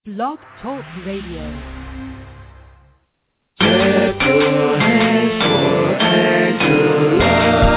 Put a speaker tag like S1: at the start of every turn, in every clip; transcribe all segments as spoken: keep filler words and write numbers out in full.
S1: Blog Talk Radio.
S2: Clap your hands for Angela.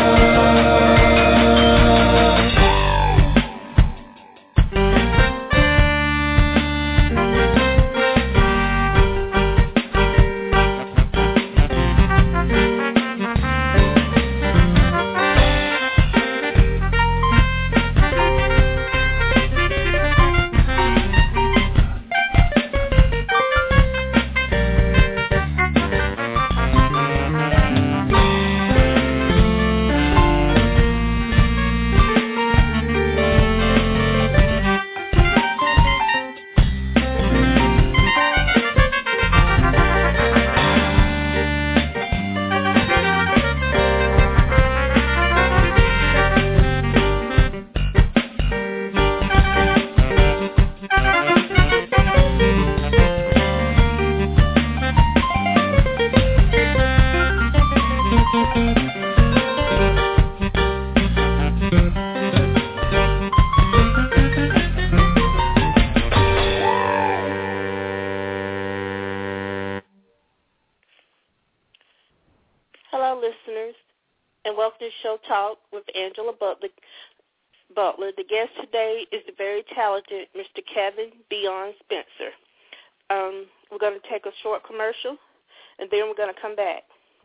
S3: Show Talk with Angela Butler. Butler. The guest today is the very talented Mister Kevin Beyond Spencer. Um, we're going to take a short commercial, and then we're going to come back.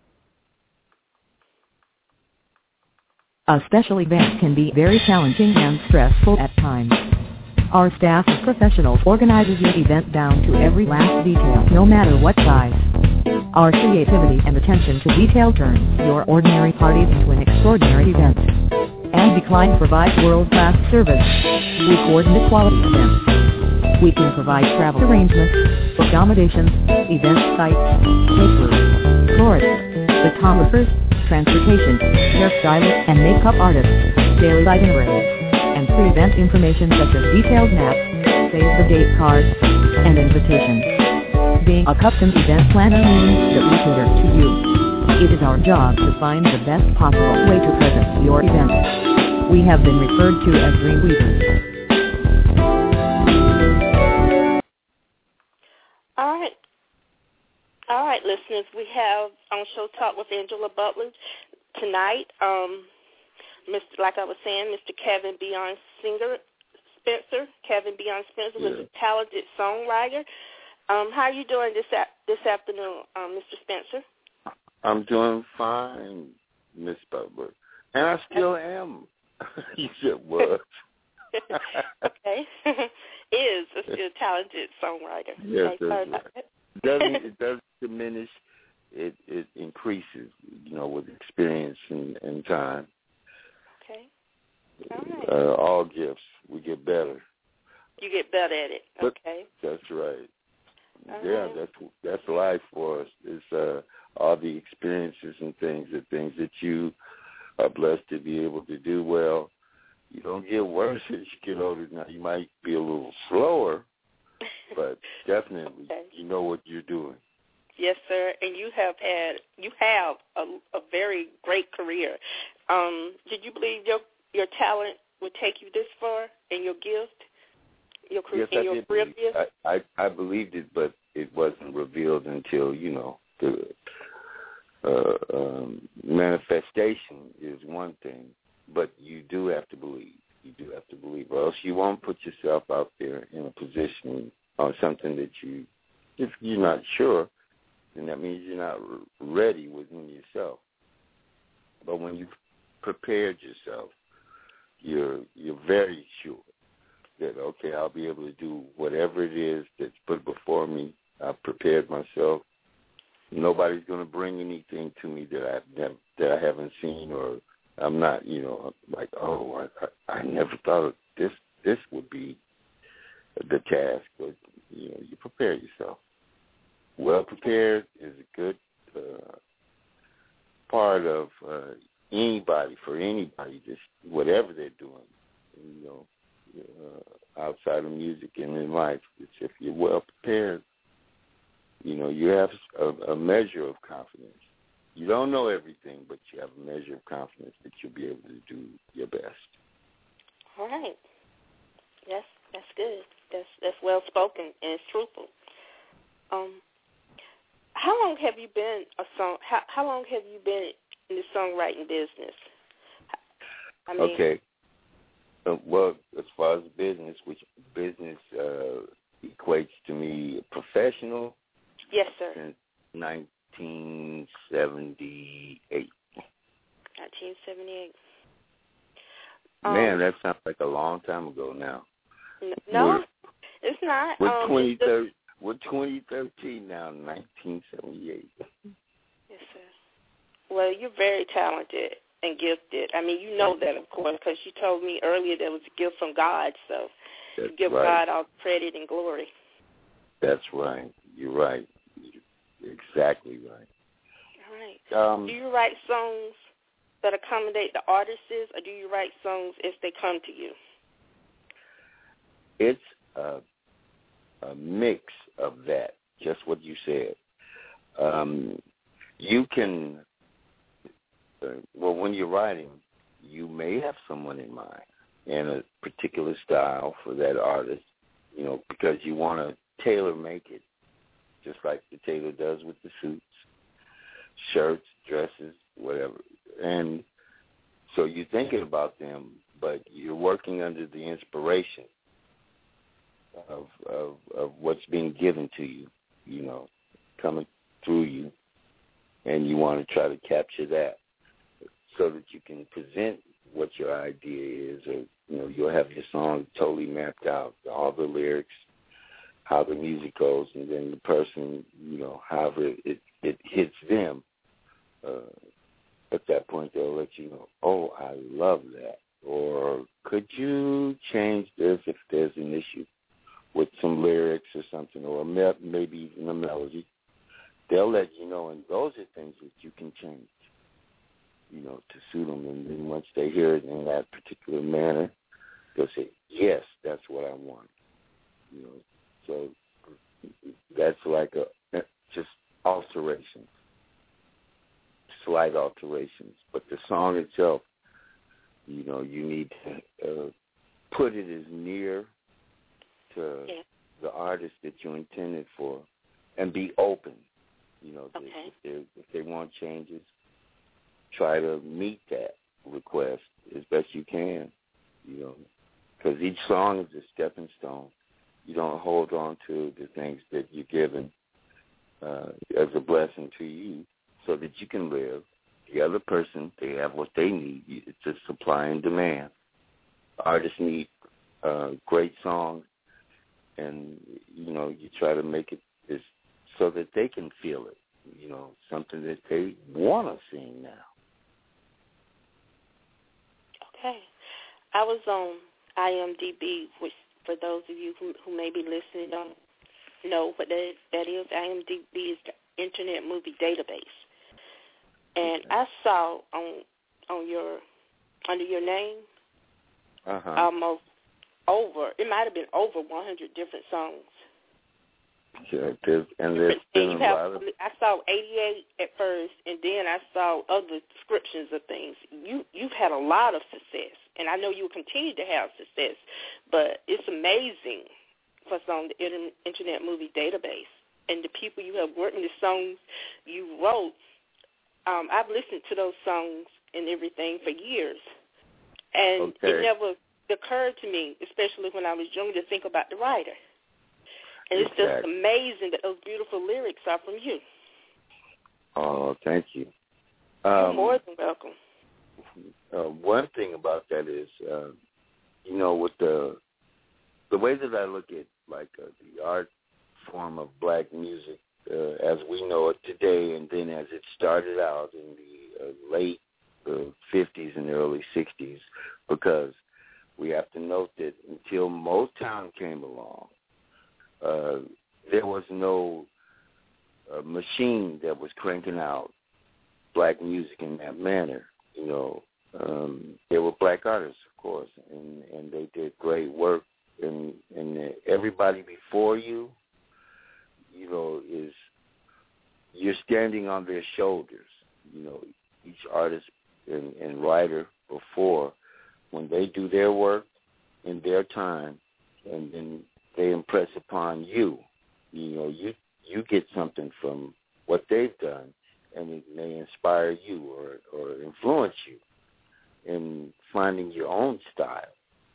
S1: A special event can be very challenging and stressful at times. Our staff of professionals organizes your event down to every last detail, no matter what size. Our creativity and attention to detail turns your ordinary parties into an extraordinary event. And Decline provides world-class service. We coordinate quality events. We can provide travel arrangements, accommodations, event sites, caterers, florists, photographers, transportation, hairstylists and makeup artists, daily itineraries, and pre-event information such as detailed maps, save-the-date cards, and invitations. Being a custom event planner means that we cater to you. It is our job to find the best possible way to present your event. We have been referred to as Dreamweavers.
S3: All right. All right, listeners, we have on Show Talk with Angela Butler tonight, um, Mister like I was saying, Mister Kevin Beyond Singer Spencer. Kevin Beyond Spencer was
S4: Yeah.
S3: a talented songwriter. Um, how are you doing this a- this afternoon, um, Mister Spencer?
S4: I'm doing fine, Miss Butler. And I still am. You said was.
S3: Okay. Is a still talented songwriter.
S4: Yes,
S3: Okay, sorry
S4: that's
S3: about
S4: right.
S3: that.
S4: It doesn't, it doesn't diminish. It it increases, you know, with experience and, and time.
S3: Okay. All right.
S4: Uh, all gifts, we get better.
S3: You get better at it.
S4: But
S3: Okay.
S4: that's right.
S3: All
S4: yeah,
S3: right.
S4: that's that's life for us. It's uh, all the experiences and things, the things that you are blessed to be able to do well. You don't get worse as you get older. Now you might be a little slower, but definitely
S3: Okay.
S4: you know what you're doing.
S3: Yes, sir. And you have had you have a, a very great career. Um, did you believe your your talent would take you this far, and your gift, your career,
S4: Yes, I
S3: your
S4: did
S3: career
S4: believe,
S3: gift?
S4: I, I I believed it, but it wasn't revealed until you know the uh, um, manifestation is one thing, but you do have to believe. You do have to believe, or else you won't put yourself out there in a position on something that you, if you're not sure, then that means you're not ready within yourself. But when you've prepared yourself, you're you're very sure that, okay, I'll be able to do whatever it is that's put before me. I've prepared myself. Nobody's going to bring anything to me that I've never, that I haven't seen, or I'm not, you know, like, oh, I, I, I never thought of this. This would be the task, but you know, you prepare yourself. Well prepared is a good uh, part of uh, anybody, for anybody, just whatever they're doing, you know, uh, outside of music and in life. It's if you're well prepared, you know, you have a, a measure of confidence. You don't know everything, but you have a measure of confidence that you'll be able to do your best.
S3: All right. Yes, that's good. That's that's well spoken and it's truthful. Um, how long have you been a song? How, how long have you been in the songwriting business? I mean,
S4: okay. Uh, well, as far as business, which business uh, equates to me professional?
S3: Yes, sir.
S4: Since nineteen seventy-eight.
S3: nineteen seventy-eight.
S4: Man,
S3: um,
S4: that sounds like a long time ago now.
S3: N- no,
S4: we're,
S3: it's not.
S4: We're,
S3: um,
S4: twenty,
S3: it's just,
S4: we're twenty thirteen now, nineteen seventy-eight.
S3: Yes, sir. Well, you're very talented and gifted. I mean, you know that, of course, because you told me earlier that it was a gift from God, so
S4: That's
S3: you give
S4: right.
S3: God all credit and glory.
S4: That's right. You're right. You're exactly right.
S3: All right.
S4: Um,
S3: do you write songs that accommodate the artists, or do you write songs as they come to you?
S4: It's a, a mix of that, just what you said. Um, you can, uh, well, when you're writing, you may have someone in mind and a particular style for that artist, you know, because you want to tailor-make it, just like the tailor does with the suits, shirts, dresses, whatever. And so you're thinking about them, but you're working under the inspiration of, of of what's being given to you, you know, coming through you, and you want to try to capture that so that you can present what your idea is, or, you know, you'll have your song totally mapped out, all the lyrics, how the music goes, and then the person, you know, however it, it hits them, uh, at that point they'll let you know, oh, I love that, or could you change this if there's an issue with some lyrics or something, or maybe even a melody. They'll let you know, and those are things that you can change, you know, to suit them. And then once they hear it in that particular manner, they'll say, yes, that's what I want, you know. So that's like a just alterations, slight alterations. But the song itself, you know, you need to uh, put it as near to
S3: yeah.
S4: the artist that you intended for, and be open. You know,
S3: okay.
S4: if, they, if they want changes, try to meet that request as best you can. You know, because each song is a stepping stone. You don't hold on to the things that you're given uh, as a blessing to you, so that you can live. The other person, they have what they need. It's just supply and demand. Artists need uh, great songs, and, you know, you try to make it as, so that they can feel it, you know, something that they want to sing now.
S3: Okay. I was on I M D B, which for those of you who, who may be listening don't know what that, that is. I M D B is the Internet Movie Database. And okay. I saw on on your under your name
S4: uh-huh.
S3: almost over, it might have been over one hundred different songs.
S4: Yeah, there's, and there's been a
S3: have,
S4: lot of...
S3: I saw eighty-eight at first, and then I saw other descriptions of things. You, you've had a lot of success, and I know you'll continue to have success, but it's amazing what's on the Internet Movie Database. And the people you have worked with, the songs you wrote, um, I've listened to those songs and everything for years, and
S4: okay.
S3: it never occurred to me, especially when I was young, to think about the writer. And it's
S4: exactly.
S3: just amazing that those beautiful lyrics are from you.
S4: Oh, thank you.
S3: You're
S4: um,
S3: more than welcome.
S4: Uh, one thing about that is, uh, you know, with the the way that I look at, like, uh, the art form of black music uh, as we know it today, and then as it started out in the uh, late uh, fifties and early sixties, because we have to note that until Motown came along, uh, there was no uh, machine that was cranking out black music in that manner. You know, um, there were black artists, of course, and, and they did great work. And, and everybody before you, you know, is you're standing on their shoulders. You know, each artist and, and writer before, when they do their work in their time, and then they impress upon you. You know, you you get something from what they've done, and it may inspire you or, or influence you in finding your own style.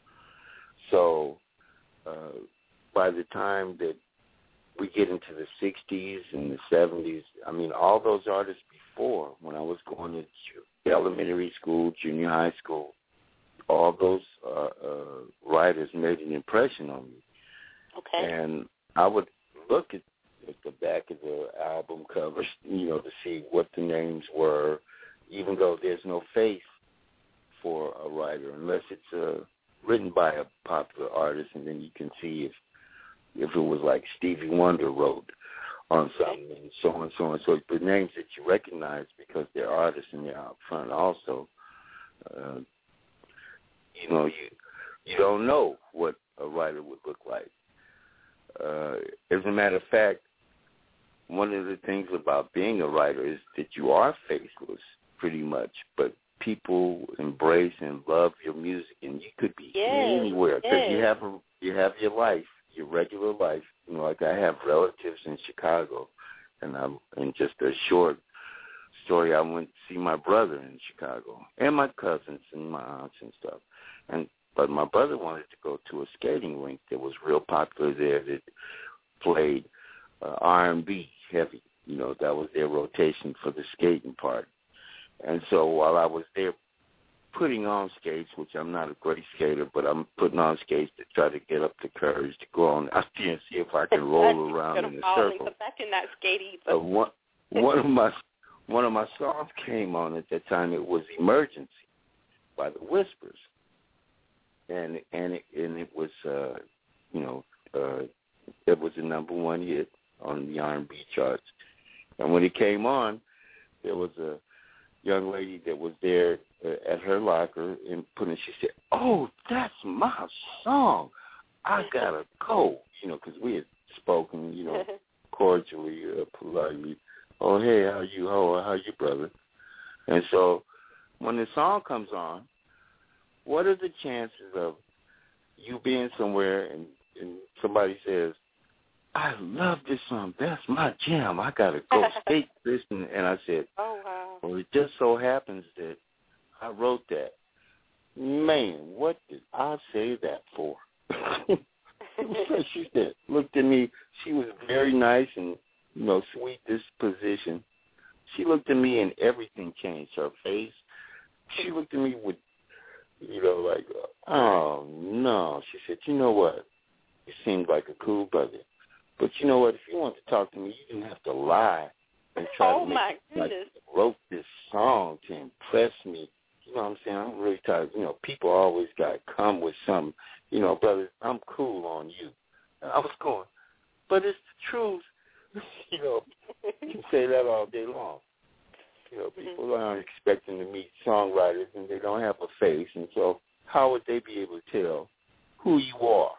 S4: So uh, by the time that we get into the sixties and the seventies, I mean, all those artists before, when I was going to elementary school, junior high school, all those uh, uh, writers made an impression on me.
S3: Okay.
S4: And I would look at, at the back of the album covers, you know, to see what the names were, even though there's no face for a writer, unless it's uh, written by a popular artist, and then you can see if if it was like Stevie Wonder wrote on something, and so on and so on. So the names that you recognize because they're artists and they're out front also, uh, you know, you you don't know what a writer would look like. Uh, as a matter of fact, one of the things about being a writer is that you are faceless pretty much, but people embrace and love your music, and you could be
S3: yes,
S4: anywhere because
S3: yes.
S4: you have a, you have your life, your regular life. You know, like I have relatives in Chicago, and I'm in just a short story. I went to see my brother in Chicago, and my cousins and my aunts and stuff. And but my brother wanted to go to a skating rink that was real popular there that played uh, R and B heavy. You know, that was their rotation for the skating part. And so while I was there putting on skates, which I'm not a great skater, but I'm putting on skates to try to get up the courage to go on out there and see if I can roll around in a circle.
S3: Because I cannot skate either.
S4: Uh, one, one of my one of my songs came on at that time. It was "Emergency" by the Whispers, and and it, and it was uh, you know uh, it was a number one hit on the R and B charts. And when it came on, there was a young lady that was there uh, at her locker and put in, she said, "Oh, that's my song. I gotta go." You know, because we had spoken, you know, cordially, uh, politely. "Oh, hey, how you? How how you, brother?" And so when the song comes on, what are the chances of you being somewhere and, and somebody says, "I love this song. That's my jam. I got to go skate this." And, and I said,
S3: "Oh, wow.
S4: Well, it just so happens that I wrote that." Man, what did I say that for? She said, looked at me. She was very nice and, you know, sweet disposition. She looked at me and everything changed. Her face, she looked at me with, you know, like, oh, no. She said, "You know what? You seemed like a cool brother. But you know what? If you want to talk to me, you didn't have to lie and try
S3: oh
S4: to make
S3: my
S4: it like
S3: goodness.
S4: I wrote this song to impress me." You know what I'm saying? I'm really tired. You know, people always got to come with something. You know, brother, I'm cool on you. And I was going, but it's the truth. You know, you can say that all day long. You know, people mm-hmm. aren't expecting to meet songwriters and they don't have a face. And so how would they be able to tell who you are?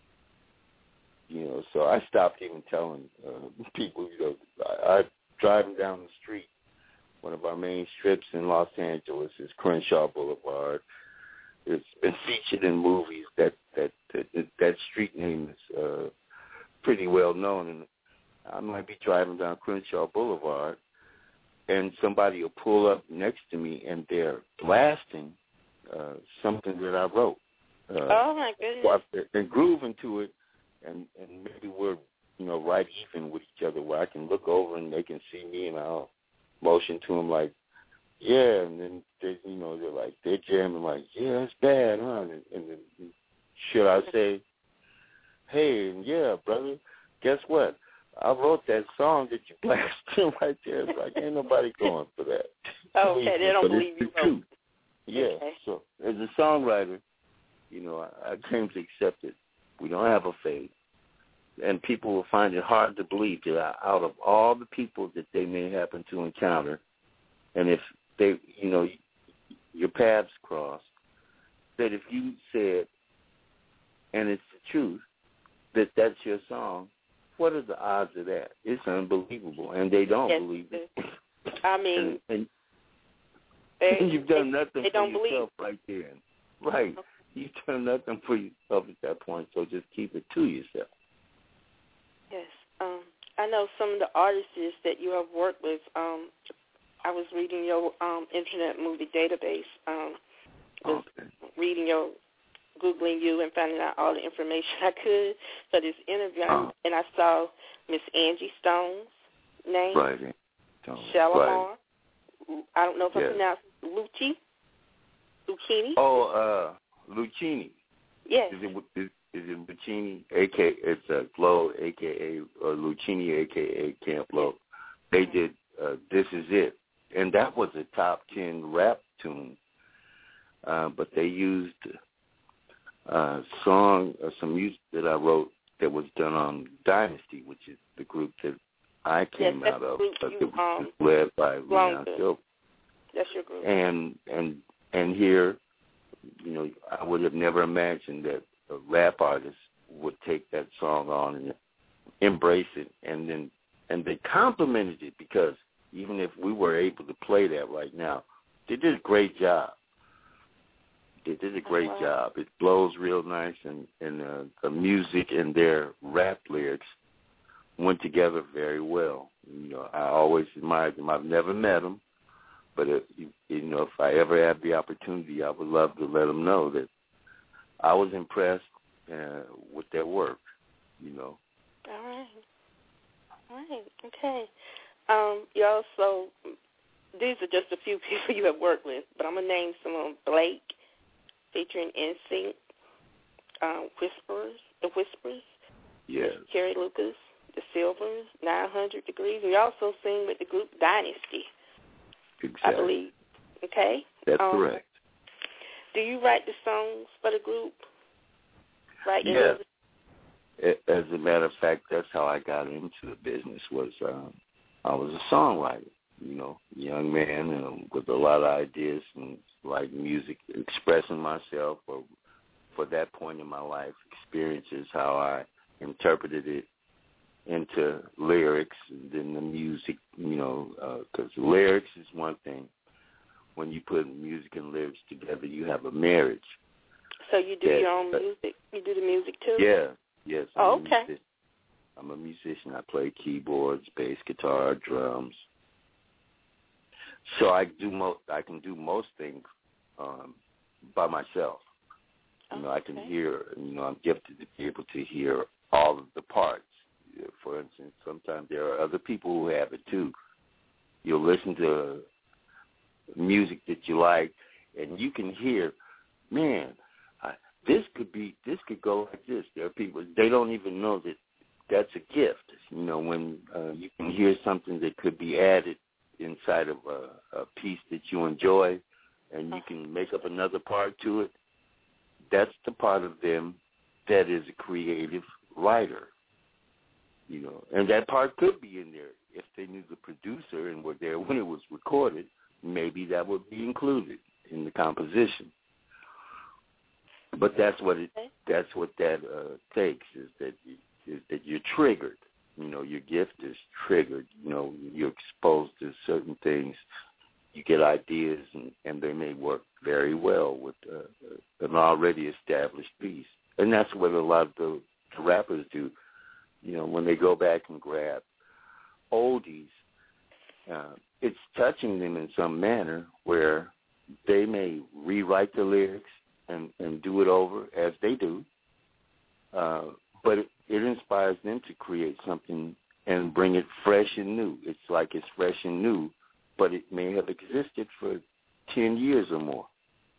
S4: You know, so I stopped even telling uh, people, you know, I, I driving down the street. One of our main strips in Los Angeles is Crenshaw Boulevard. It's been featured in movies. That that that, that street name is uh, pretty well known. And I might be driving down Crenshaw Boulevard, and somebody will pull up next to me, and they're blasting uh, something that I wrote. Uh,
S3: oh my goodness!
S4: And grooving to it. And, and maybe we're, you know, right even with each other where I can look over and they can see me and I'll motion to them like, yeah, and then, they, you know, they're like, they're jamming like, yeah, it's bad, huh? And, and then should I say, hey, yeah, brother, guess what? I wrote that song that you blasted right there. It's like, ain't nobody going for that.
S3: Oh, okay, they don't
S4: but
S3: believe
S4: it's
S3: you
S4: the
S3: wrote.
S4: truth. Yeah,
S3: okay.
S4: So as a songwriter, you know, I, I came to accept it. We don't have a faith. And people will find it hard to believe that out of all the people that they may happen to encounter, and if they, you know, your paths cross, that if you said, and it's the truth, that that's your song, what are the odds of that? It's unbelievable, and they don't
S3: yes,
S4: believe it.
S3: I mean,
S4: and, and,
S3: they,
S4: and you've done
S3: they,
S4: nothing
S3: they
S4: for
S3: don't
S4: yourself
S3: believe.
S4: right there. Right. you've done nothing for yourself at that point, so just keep it to yourself.
S3: Yes. Um, I know some of the artists that you have worked with. Um, I was reading your um, Internet Movie Database, um, was
S4: Okay.
S3: reading your, Googling you and finding out all the information I could for this interview,
S4: Oh.
S3: and I saw Miss Angie Stone's name,
S4: Right.
S3: Shalimar.
S4: Right.
S3: I don't know if
S4: yes.
S3: I pronounced Lucci, Lucchini.
S4: Oh, uh, Lucchini.
S3: Yes.
S4: Is it is, is it Lucchini? A K it's a Glow, A K A or Lucchini, A K A Camp Low. They did uh, This Is It, and that was a top ten rap tune. Uh, but they used a song, uh, some music that I wrote that was done on Dynasty, which is the group that I came
S3: yes,
S4: out of.
S3: You,
S4: but it was
S3: um,
S4: led by Leon Silver.
S3: That's your group.
S4: And and and here, you know, I would have never imagined that a rap artist would take that song on and embrace it, and then and they complimented it, because even if we were able to play that right now, they did a great job. They did a great
S3: oh, wow.
S4: job. It blows real nice, and and uh, the music and their rap lyrics went together very well. You know, I always admired them. I've never met them, but if, you know, if I ever had the opportunity, I would love to let them know that I was impressed uh, with their work. You know.
S3: All right. All right. Okay. Um, you also, these are just a few people you have worked with, but I'm gonna name some of them. Blake, featuring N Sync, uh, Whisperers, The Whisperers.
S4: Yes.
S3: Carrie Lucas, The Silvers, nine hundred Degrees. We also sing with the group Dynasty.
S4: Exactly.
S3: I believe. Okay?
S4: That's
S3: um,
S4: correct.
S3: Do you write the songs for the group? Write
S4: Yes. As a matter of fact, that's how I got into the business. Was um, I was a songwriter, you know, young man um, with a lot of ideas and like music, expressing myself, or for that point in my life, experiences, how I interpreted it into lyrics, and then the music, you know, because uh, lyrics is one thing. When you put music and lyrics together, you have a marriage.
S3: So you do
S4: that,
S3: your own
S4: uh,
S3: music? You do the music too?
S4: Yeah, yes. I'm
S3: oh,
S4: a
S3: okay.
S4: musician. I'm a musician. I play keyboards, bass guitar, drums. So I do mo- I can do most things um, by myself. You know,
S3: okay.
S4: I can hear. You know, I'm gifted to be able to hear all of the parts. For instance, sometimes there are other people who have it too. You'll listen to music that you like, and you can hear, man, I, this could be, this could go like this. There are people, they don't even know that that's a gift. You know, when uh, you can hear something that could be added inside of a, a piece that you enjoy, and you can make up another part to it, that's the part of them that is a creative writer. You know, and that part could be in there if they knew the producer and were there when it was recorded. Maybe that would be included in the composition. But that's what it. That's what that uh, takes is that you, is that you're triggered. You know, your gift is triggered. You know, you're exposed to certain things. You get ideas, and, and they may work very well with uh, an already established piece. And that's what a lot of the, the rappers do. You know, when they go back and grab oldies, uh, it's touching them in some manner where they may rewrite the lyrics and, and do it over as they do, uh, but it, it inspires them to create something and bring it fresh and new. It's like it's fresh and new, but it may have existed for ten years or more.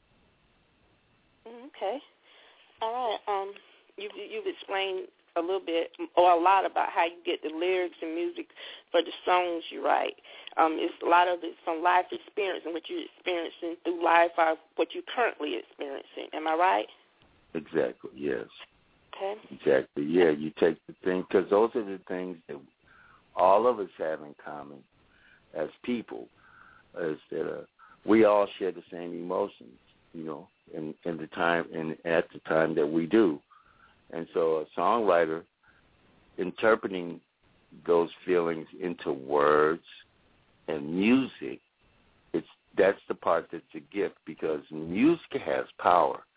S3: Okay. All right. Um, you've, you've explained a little bit or a lot about how you get the lyrics and music for the songs you write. Um, it's a lot of it's from life experience and what you're experiencing through life or what you're currently experiencing. Am I right?
S4: Exactly, yes.
S3: Okay.
S4: Exactly, yeah. You take the thing, because those are the things that all of us have in common as people, is that uh, we all share the same emotions, you know, in, in the time and at the time that we do. And so a songwriter interpreting those feelings into words and music, it's that's the part that's a gift, because music has power.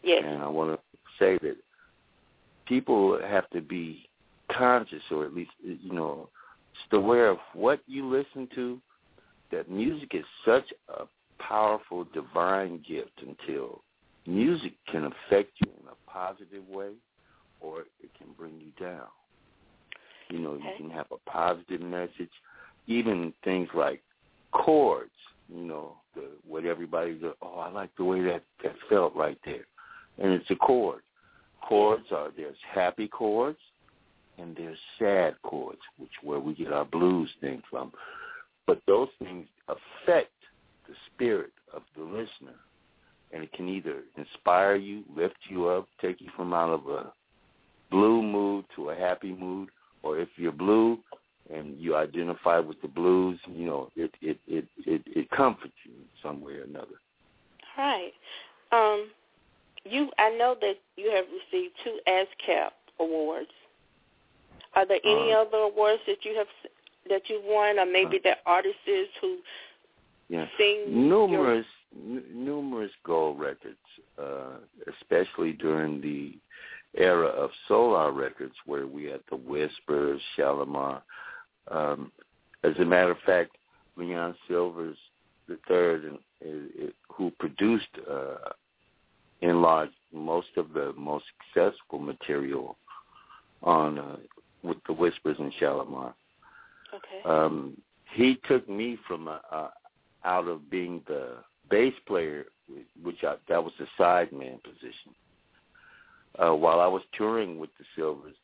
S3: Yes.
S4: And I want to say that people have to be conscious, or at least, you know, just aware of what you listen to, that music is such a powerful divine gift until music can affect you in a positive way or it can bring you down. You know, okay. You can have a positive message, even things like chords, you know, the, what everybody goes, oh, I like the way that, that felt right there. And it's a chord. Chords are, there's happy chords and there's sad chords, which where we get our blues thing from. But those things affect the spirit of the listener, and it can either inspire you, lift you up, take you from out of a blue mood to a happy mood, or if you're blue and you identify with the blues, you know, it it, it, it, it comforts you in some way or another.
S3: Right. Um, you, I know that you have received two ASCAP awards. Are there any uh, other awards that you have that you've won, or maybe uh, that artists who
S4: yeah.
S3: sing
S4: numerous your... n- numerous gold records, uh, especially during the era of Solar Records, where we had the Whispers, Shalimar. Um, as a matter of fact, Leon Silvers the third, and, uh, who produced uh, in large most of the most successful material on uh, with the Whispers and Shalimar.
S3: Okay.
S4: Um, he took me from uh, uh, out of being the bass player, which I, that was the sideman position. Uh, while I was touring with the Silvers,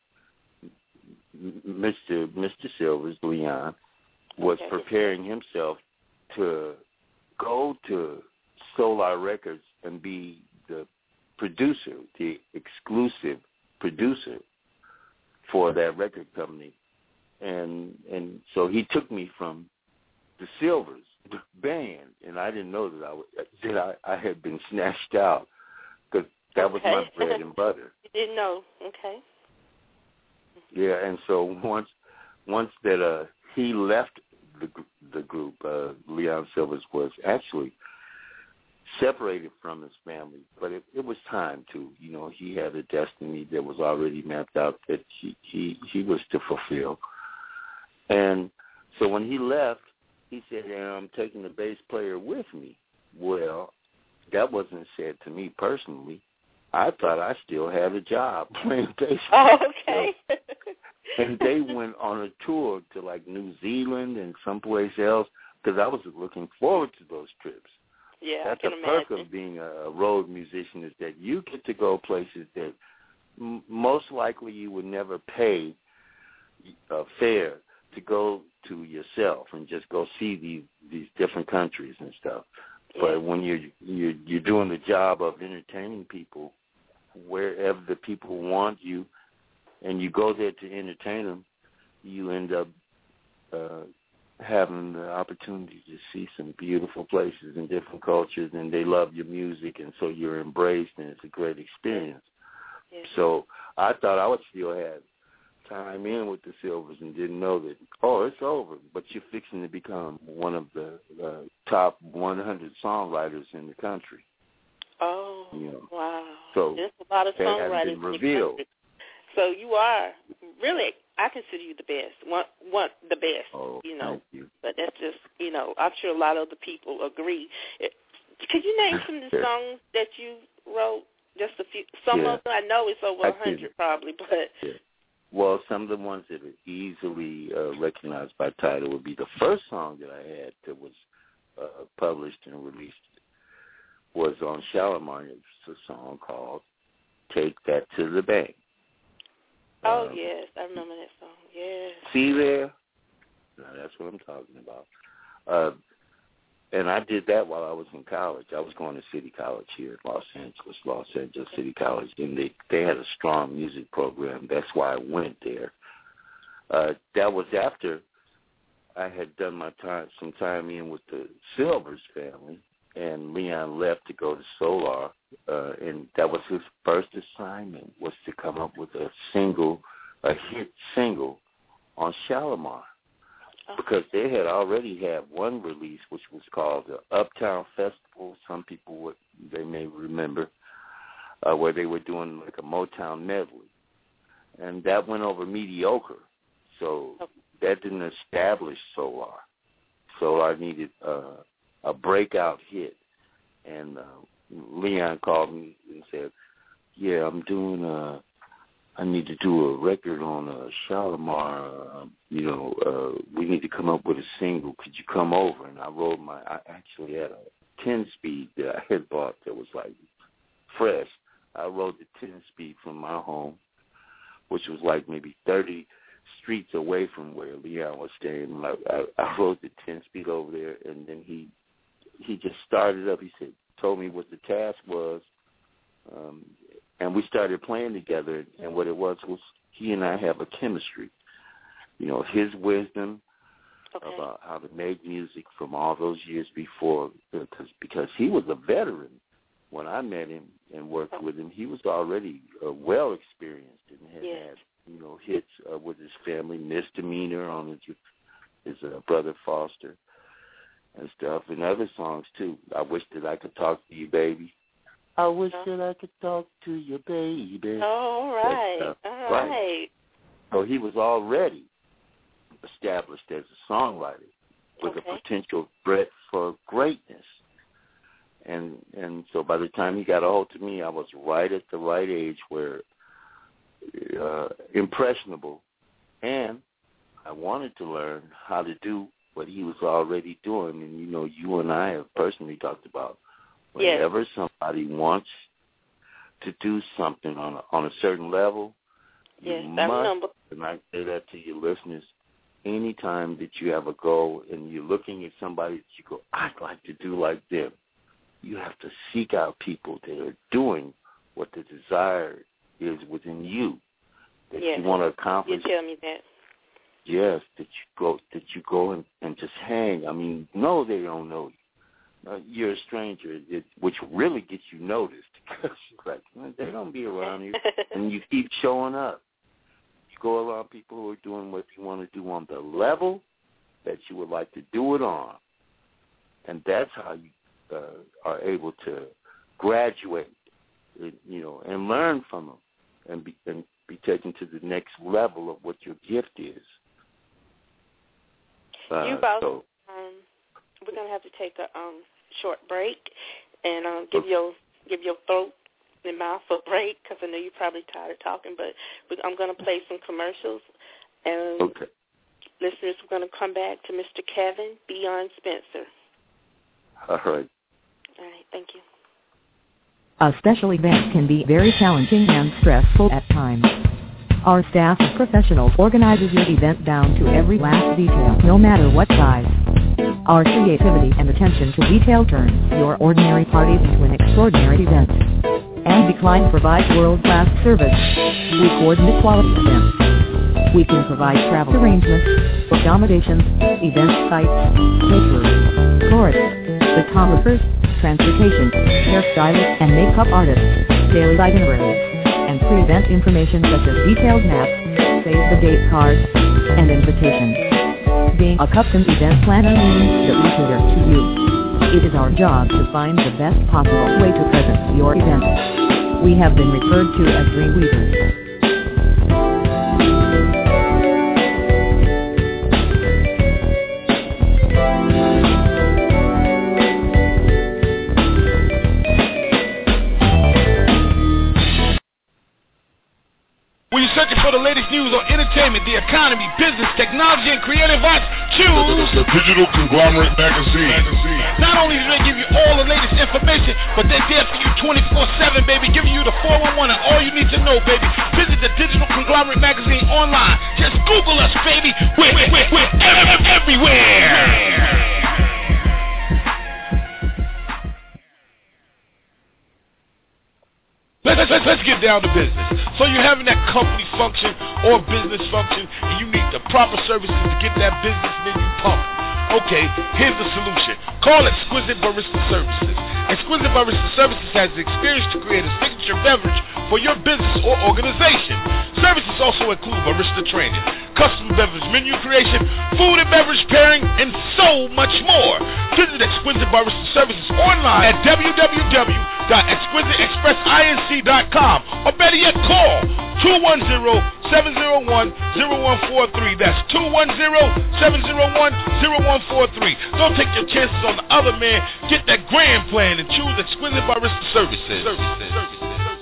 S4: Mister Mister Silvers, Leon, was
S3: okay.
S4: preparing himself to go to Solar Records and be the producer, the exclusive producer for that record company. And and so he took me from the Silvers band, and I didn't know that I was, that I, I had been snatched out, because that
S3: okay.
S4: was my bread and butter.
S3: You didn't know, okay.
S4: Yeah, and so once once that uh, he left the the group, uh, Leon Silvers was actually separated from his family, but it, it was time to, you know, he had a destiny that was already mapped out that he, he, he was to fulfill. And so when he left, he said, hey, I'm taking the bass player with me. Well, that wasn't said to me personally. I thought I still had a job playing bass.
S3: Oh, okay.
S4: So, and they went on a tour to, like, New Zealand and someplace else, because I was looking forward to those trips.
S3: Yeah,
S4: That's
S3: I can
S4: a perk
S3: imagine.
S4: of being a road musician, is that you get to go places that m- most likely you would never pay a fare to go to yourself and just go see these these different countries and stuff.
S3: Yeah.
S4: But when you're you're you're doing the job of entertaining people wherever the people want you, and you go there to entertain them, you end up uh, having the opportunity to see some beautiful places and different cultures, and they love your music, and so you're embraced, and it's a great experience.
S3: Yeah.
S4: So I thought I would still have time in with the Silvers and didn't know that, oh, it's over, but you're fixing to become one of the uh, top one hundred songwriters in the country.
S3: Oh,
S4: you know.
S3: Wow.
S4: So
S3: there's a lot of
S4: that
S3: songwriters
S4: hasn't been revealed.
S3: So you are really, I consider you the best, one, one the best,
S4: oh,
S3: you know.
S4: Thank you.
S3: But that's just, you know, I'm sure a lot of the people agree. It, could you name some of the songs that you wrote? Just a few. Some
S4: yeah.
S3: of them, I know it's over a hundred probably, but.
S4: Yeah. Well, some of the ones that are easily uh, recognized by title would be the first song that I had that was uh, published and released was on Shalimar. It's a song called Take That to the Bank.
S3: Oh,
S4: um,
S3: yes, I remember that song, yes.
S4: See there? Now, that's what I'm talking about. Uh, and I did that while I was in college. I was going to City College here in Los Angeles, Los Angeles City College, and they, they had a strong music program. That's why I went there. Uh, that was after I had done my time, some time in with the Silvers family, and Leon left to go to Solar, uh, and that was his first assignment, was to come up with a single, a hit single on Shalimar. Because they had already had one release, which was called the Uptown Festival. Some people would, they may remember. uh, where they were doing like a Motown medley, and that went over mediocre. So that didn't establish Solar. Solar needed uh, a breakout hit, and uh, Leon called me and said, "Yeah, I'm doing a." I need to do a record on uh, Shalimar. Uh, you know, uh, we need to come up with a single. Could you come over? And I wrote my, I actually had a ten-speed that I had bought that was like fresh. I rode the ten-speed from my home, which was like maybe thirty streets away from where Leon was staying. I, I, I rode the ten-speed over there, and then he he just started up. He said, told me what the task was. Um, And we started playing together, and what it was was he and I have a chemistry. You know, his wisdom okay. about how to make music from all those years before, because because he was a veteran. When I met him and worked with him, he was already uh, well experienced and had yes. had you know hits uh, with his family, Misdemeanor on his his uh, brother Foster and stuff, and other songs too. I Wish That I Could Talk to You, Baby. I wish that I could talk to you, baby.
S3: All right, uh, all right. right.
S4: So he was already established as a songwriter with okay. a potential threat for greatness. And and so by the time he got a hold of me, I was right at the right age where uh, impressionable, and I wanted to learn how to do what he was already doing. And, you know, you and I have personally talked about whenever yes. somebody wants to do something on a, on a certain level,
S3: yes,
S4: you must, and I say that to your listeners, anytime that you have a goal and you're looking at somebody that you go, I'd like to do like them, you have to seek out people that are doing what the desire is within you, that
S3: yes.
S4: you want to accomplish.
S3: You tell me that.
S4: Yes, that you go, that you go and, and just hang. I mean, no, they don't know you. Uh, you're a stranger, it, which really gets you noticed because you're like, man, they don't be around here, and you keep showing up. You go around people who are doing what you want to do on the level that you would like to do it on, and that's how you uh, are able to graduate, you know, and learn from them, and be and be taken to the next level of what your gift is. Uh,
S3: you both.
S4: So,
S3: um, we're gonna have to take a um, short break and um, give your give your throat and mouth a break because I know you're probably tired of talking. But I'm gonna play some commercials, and
S4: okay.
S3: listeners, we're gonna come back to Mister Kevin Beyond Spencer.
S4: All right.
S3: All right. Thank you.
S1: A special event can be very challenging and stressful at times. Our staff of professionals organizes your event down to every last detail, no matter what size. Our creativity and attention to detail turns your ordinary parties into an extraordinary event. And Decline provides world-class service. We coordinate quality events. We can provide travel arrangements, accommodations, event sites, caterers, chorus, photographers, transportation, hairstylists and makeup artists, daily itineraries, and pre-event information such as detailed maps, save-the-date cards, and invitations. Being a custom event planner means that we cater to you. It is our job to find the best possible way to present your event. We have been referred to as Dreamweavers.
S5: When you're searching for the latest news on entertainment, the economy, business, technology, and creative arts, choose
S6: the Digital Conglomerate Magazine.
S5: Not only do they give you all the latest information, but they're there for you twenty-four seven, baby, giving you the four one one and all you need to know, baby. Visit the Digital Conglomerate Magazine online. Just Google us, baby. We're, we're, we're, we're everywhere. Let's, let's, let's get down to business. So you're having that company function or business function, and you need the proper services to get that business menu pumping. Okay, here's the solution. Call Exquisite Barista Services. Exquisite Barista Services has the experience to create a signature beverage for your business or organization. Services also include barista training, custom beverage menu creation, food and beverage pairing, and so much more. Visit Exquisite Barista Services online at w w w dot exquisite express inc dot com or better yet call two one zero, seven zero one, zero one four three. That's two one zero, seven zero one, zero one four three. Don't take your chances on the other man. Get that grand plan and choose Exquisite Barista Services. Services.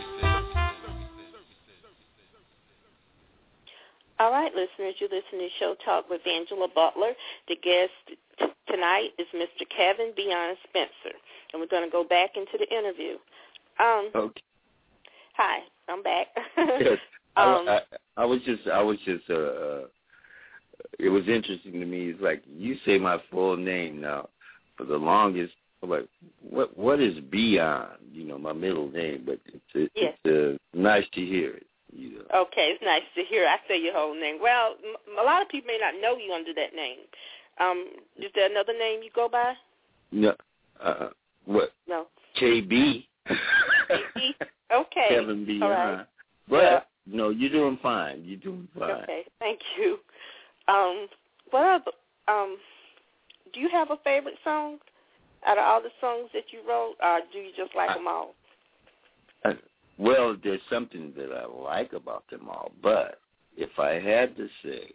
S3: All right, listeners, you're listening to Show Talk with Angela Butler. The guest t- tonight is Mister Kevin Beyond Spencer, and we're going to go back into the interview. Um,
S4: okay.
S3: Hi, I'm back.
S4: Yes.
S3: um,
S4: I, I, I was just, I was just, uh, uh, it was interesting to me. It's like, you say my full name now. For the longest, I'm like, what, what is Beyond? You know, my middle name, but it's, it,
S3: yes.
S4: it's uh, nice to hear it. You know.
S3: Okay, it's nice to hear. I say your whole name. Well, m- a lot of people may not know you under that name. Um, is there another name you go by?
S4: No. Uh, what?
S3: No.
S4: K B.
S3: K B? Okay.
S4: Kevin Beyond.
S3: Right.
S4: But,
S3: yeah.
S4: no, you're doing fine. You're doing fine.
S3: Okay, thank you. Um, what other, um, do you have a favorite song out of all the songs that you wrote, or do you just like I, them all?
S4: I, Well, there's something that I like about them all, but if I had to say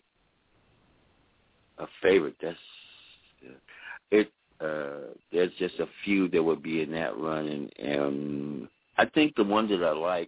S4: a favorite, that's uh, it. Uh, there's just a few that would be in that run, and, and I think the one that I like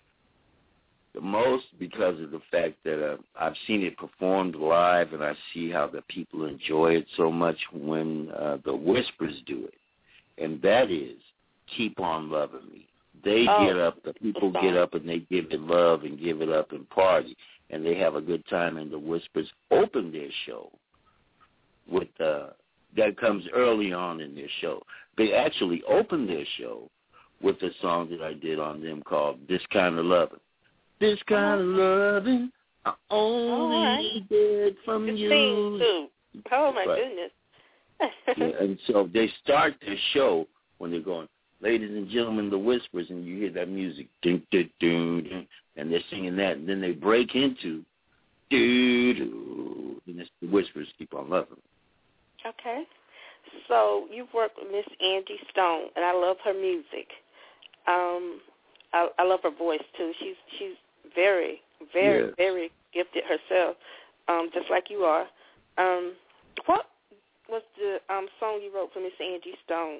S4: the most because of the fact that uh, I've seen it performed live, and I see how the people enjoy it so much when uh, the Whispers do it, and that is "Keep on Loving Me." They oh, get up, the people get up, and they give it love and give it up and party, and they have a good time. And the Whispers open their show with uh, that comes early on in their show. They actually open their show with a song that I did on them called "This Kind of Lovin'." This kind of lovin', I only get from
S3: Good
S4: you.
S3: Too. Oh my
S4: right.
S3: goodness!
S4: Yeah, and so they start their show when they're going, "Ladies and gentlemen, the Whispers," and you hear that music, ding, ding, ding, ding, and they're singing that, and then they break into, doo, doo, and it's the Whispers, "Keep on Loving."
S3: Okay. So you've worked with Miss Angie Stone, and I love her music. Um, I, I love her voice, too. She's she's very, very, yes. very gifted herself, um, just like you are. Um, what was the um, song you wrote for Miss Angie Stone?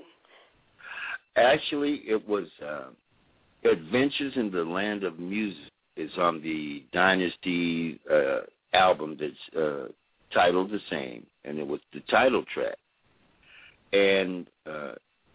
S4: Actually, it was uh, Adventures in the Land of Music. It's on the Dynasty uh, album that's uh, titled the same, and it was the title track. And uh,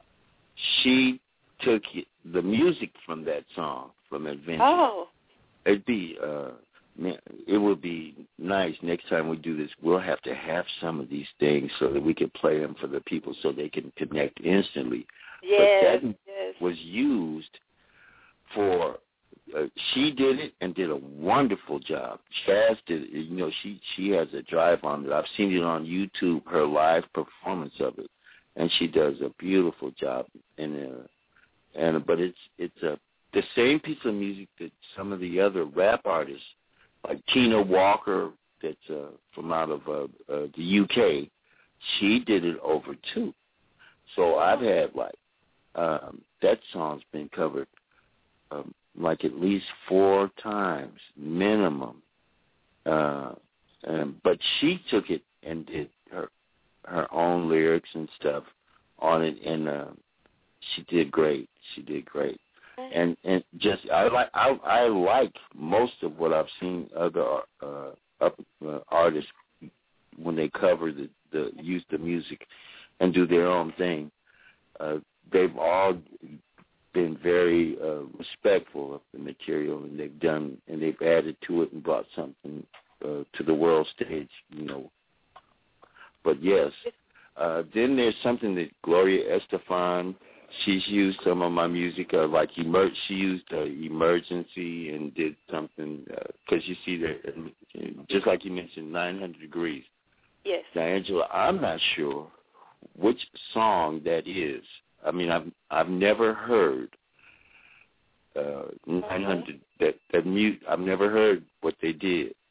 S4: she took the music from that song, from Adventures.
S3: Oh.
S4: It'd be, uh, man, it would be nice next time we do this. We'll have to have some of these things so that we can play them for the people so they can connect instantly.
S3: Yes,
S4: but that
S3: yes.
S4: was used for, uh, she did it and did a wonderful job. Chaz did it. You know, she, she has a drive on it. I've seen it on YouTube, her live performance of it, and she does a beautiful job. And, uh, and but it's it's a, the same piece of music that some of the other rap artists, like Tina Walker, that's uh, from out of uh, uh, the U K, she did it over too. So I've had like, Um, that song's been covered um, like at least four times minimum. Uh, and, but she took it and did her her own lyrics and stuff on it, and uh, she did great. She did great. And and just I like I I like most of what I've seen other uh, up, uh, artists when they cover the, the use the music and do their own thing. Uh, they've all been very uh, respectful of the material, and they've done and they've added to it and brought something uh, to the world stage, you know. But yes, uh, then there's something that Gloria Estefan, she's used some of my music, uh, like emer- she used uh, Emergency and did something because uh, you see that just like you mentioned, nine hundred degrees.
S3: Yes.
S4: Now, Angela, I'm not sure which song that is. I mean, I've I've never heard uh, nine hundred that that mute. I've never heard what they did,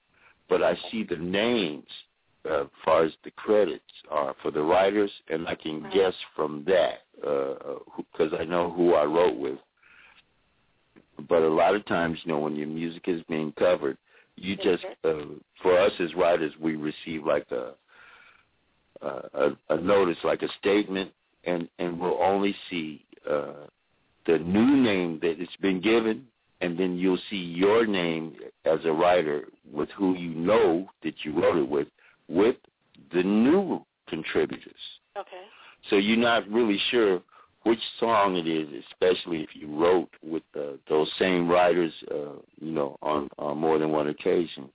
S4: but I see the names uh, as far as the credits are for the writers, and I can guess from that because uh, I know who I wrote with. But a lot of times, you know, when your music is being covered, you just, uh, for us as writers, we receive like a, a, a notice, like a statement, and, and we'll only see uh, the new name that it's been given, and then you'll see your name as a writer with who you know that you wrote it with, with the new contributors.
S3: Okay.
S4: So you're not really sure which song it is, especially if you wrote with uh, those same writers, uh, you know, on, on more than one occasion.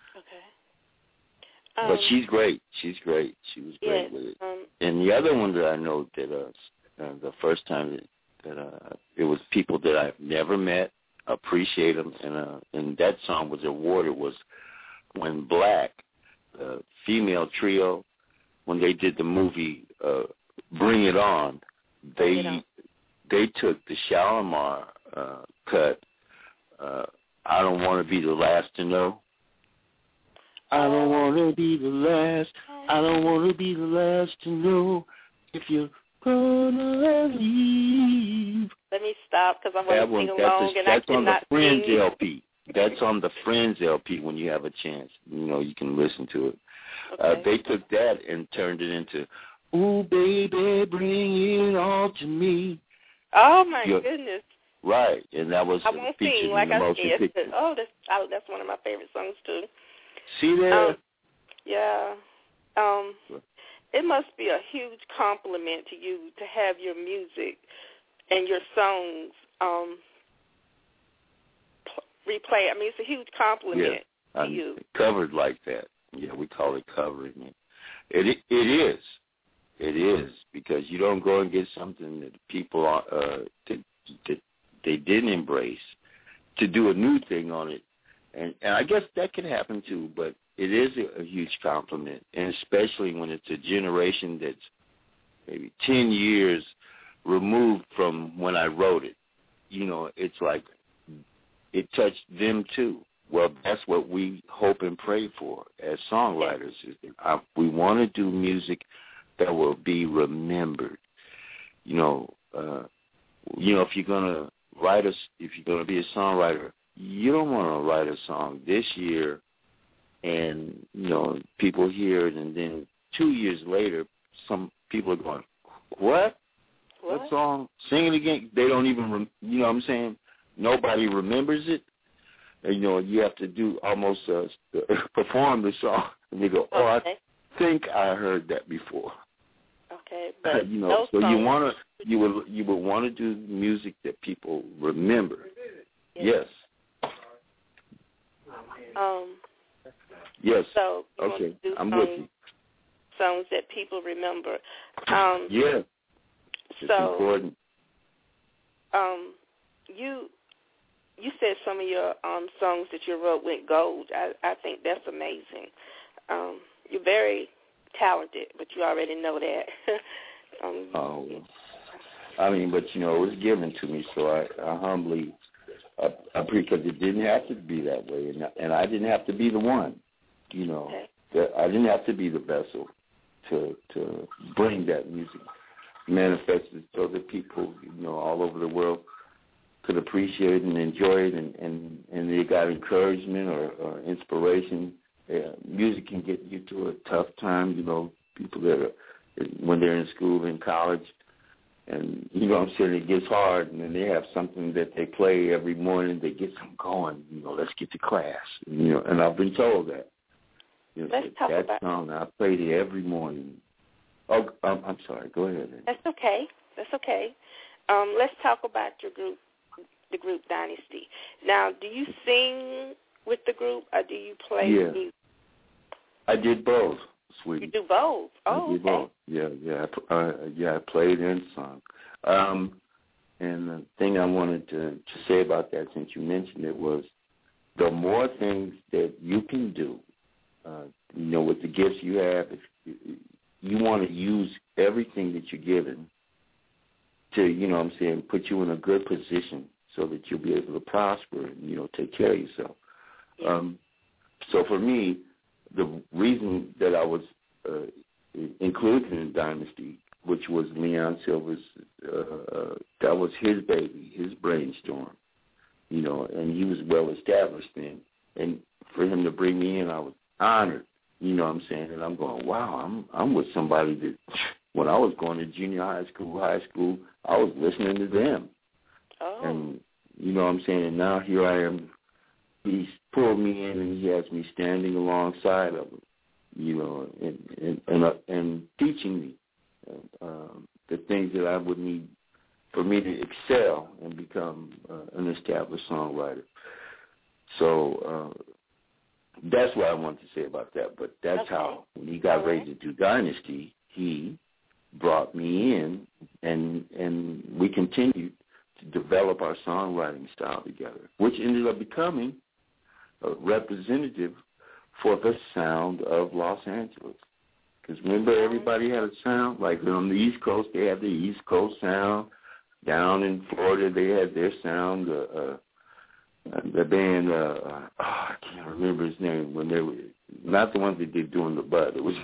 S3: Okay. Um,
S4: but she's great. She's great. She was great
S3: yes,
S4: with it.
S3: Um,
S4: and the other one that I know that uh, uh, the first time that, that uh, it was people that I've never met, appreciate them, and uh, and that song was awarded was when Black, uh, female trio, when they did the movie uh, Bring It On. They they took the Shalimar uh, cut. Uh, I don't want to be the last to know. I don't want to be the last. I don't want to be the last to know if you're gonna leave.
S3: Let me stop because I want to sing along,
S4: a,
S3: and I
S4: that's on the
S3: cannot
S4: Friends
S3: sing.
S4: L P. That's on the Friends L P. When you have a chance, you know you can listen to it.
S3: Okay.
S4: Uh, they took that and turned it into, "Ooh, baby, bring it all to me."
S3: Oh my
S4: You're,
S3: goodness!
S4: Right, and that was
S3: I won't
S4: featured
S3: sing
S4: in
S3: like
S4: the
S3: I
S4: motion
S3: said.
S4: picture.
S3: Oh, that's I, that's one of my favorite songs too.
S4: See there?
S3: Um, yeah. Um, it must be a huge compliment to you to have your music and your songs um, replay. I mean, it's a huge compliment
S4: yeah,
S3: to you.
S4: Covered like that. Yeah, we call it covering it. It it is. It is, because you don't go and get something that people uh, that, that they didn't embrace to do a new thing on it. And, and I guess that can happen too, but it is a, a huge compliment, and especially when it's a generation that's maybe ten years removed from when I wrote it. You know, it's like it touched them too. Well, that's what we hope and pray for as songwriters. Is that I, we want to do music that will be remembered. You know, uh, you know, if you're gonna write a, if you're gonna be a songwriter, you don't want to write a song this year, and you know, people hear it, and then two years later, some people are going, "What?
S3: What,
S4: what song? Sing it again." They don't even, rem- you know, what I'm saying, nobody remembers it. And, you know, you have to do almost uh, perform the song, and they go, "Oh,
S3: okay.
S4: I think I heard that before."
S3: Okay, but
S4: you know,
S3: no
S4: so
S3: songs.
S4: you want to, you would, you would want to do music that people remember. Yes.
S3: Um.
S4: Yes.
S3: So you
S4: okay,
S3: want to do
S4: I'm
S3: songs,
S4: with you.
S3: songs that people remember. Um,
S4: yeah. It's
S3: so,
S4: important.
S3: Um, you. You said some of your um, songs that you wrote went gold. I, I think that's amazing. Um, you're very talented, but you already know that. um,
S4: oh, I mean, but, you know, it was given to me, so I, I humbly, uh, because it didn't have to be that way, and, and I didn't have to be the one, you know.
S3: Okay.
S4: That I didn't have to be the vessel to to bring that music, manifested so that people, you know, all over the world could appreciate it and enjoy it, and, and, and they got encouragement or, or inspiration. Yeah, music can get you through a tough time, you know, people that are, when they're in school, in college, and, you know what I'm saying, it gets hard, and then they have something that they play every morning, they get them going, you know, let's get to class, you know, and I've been told that. You know,
S3: let's talk
S4: that
S3: about
S4: song, I played it every morning. Oh, um, I'm sorry, go ahead.
S3: That's okay. That's okay. Um, let's talk about your group, the group Dynasty. Now, do you sing with the group, or do you play
S4: yeah.
S3: music?
S4: I did both, sweetie.
S3: You do both? Oh,
S4: I did
S3: okay.
S4: both. Yeah, yeah, I, uh, yeah. I played and sung. Um, and the thing I wanted to, to say about that, since you mentioned it, was the more things that you can do, uh, you know, with the gifts you have, if you, you want to use everything that you're given to, you know what I'm saying, put you in a good position so that you'll be able to prosper and, you know, take care of yourself.
S3: Yeah.
S4: Um, so for me, the reason that I was uh, included in Dynasty, which was Leon Silver's, uh, that was his baby, his brainstorm, you know, and he was well established then. And for him to bring me in, I was honored, you know what I'm saying? And I'm going, wow, I'm I'm with somebody that when I was going to junior high school, high school, I was listening to them.
S3: Oh.
S4: And you know what I'm saying? And now here I am. He's pulled me in and he has me standing alongside of him, you know, and and and, uh, and teaching me um, the things that I would need for me to excel and become uh, an established songwriter. So uh, that's what I wanted to say about that. But that's
S3: okay.
S4: how, when he got ready to do Dynasty, he brought me in, and and we continued to develop our songwriting style together, which ended up becoming a representative for the sound of Los Angeles. Because remember, everybody had a sound. Like on the East Coast, they had the East Coast sound. Down in Florida, they had their sound. Uh, uh, the band, uh, uh, oh, I can't remember his name. When they were not the ones that did Doing the Bud. It was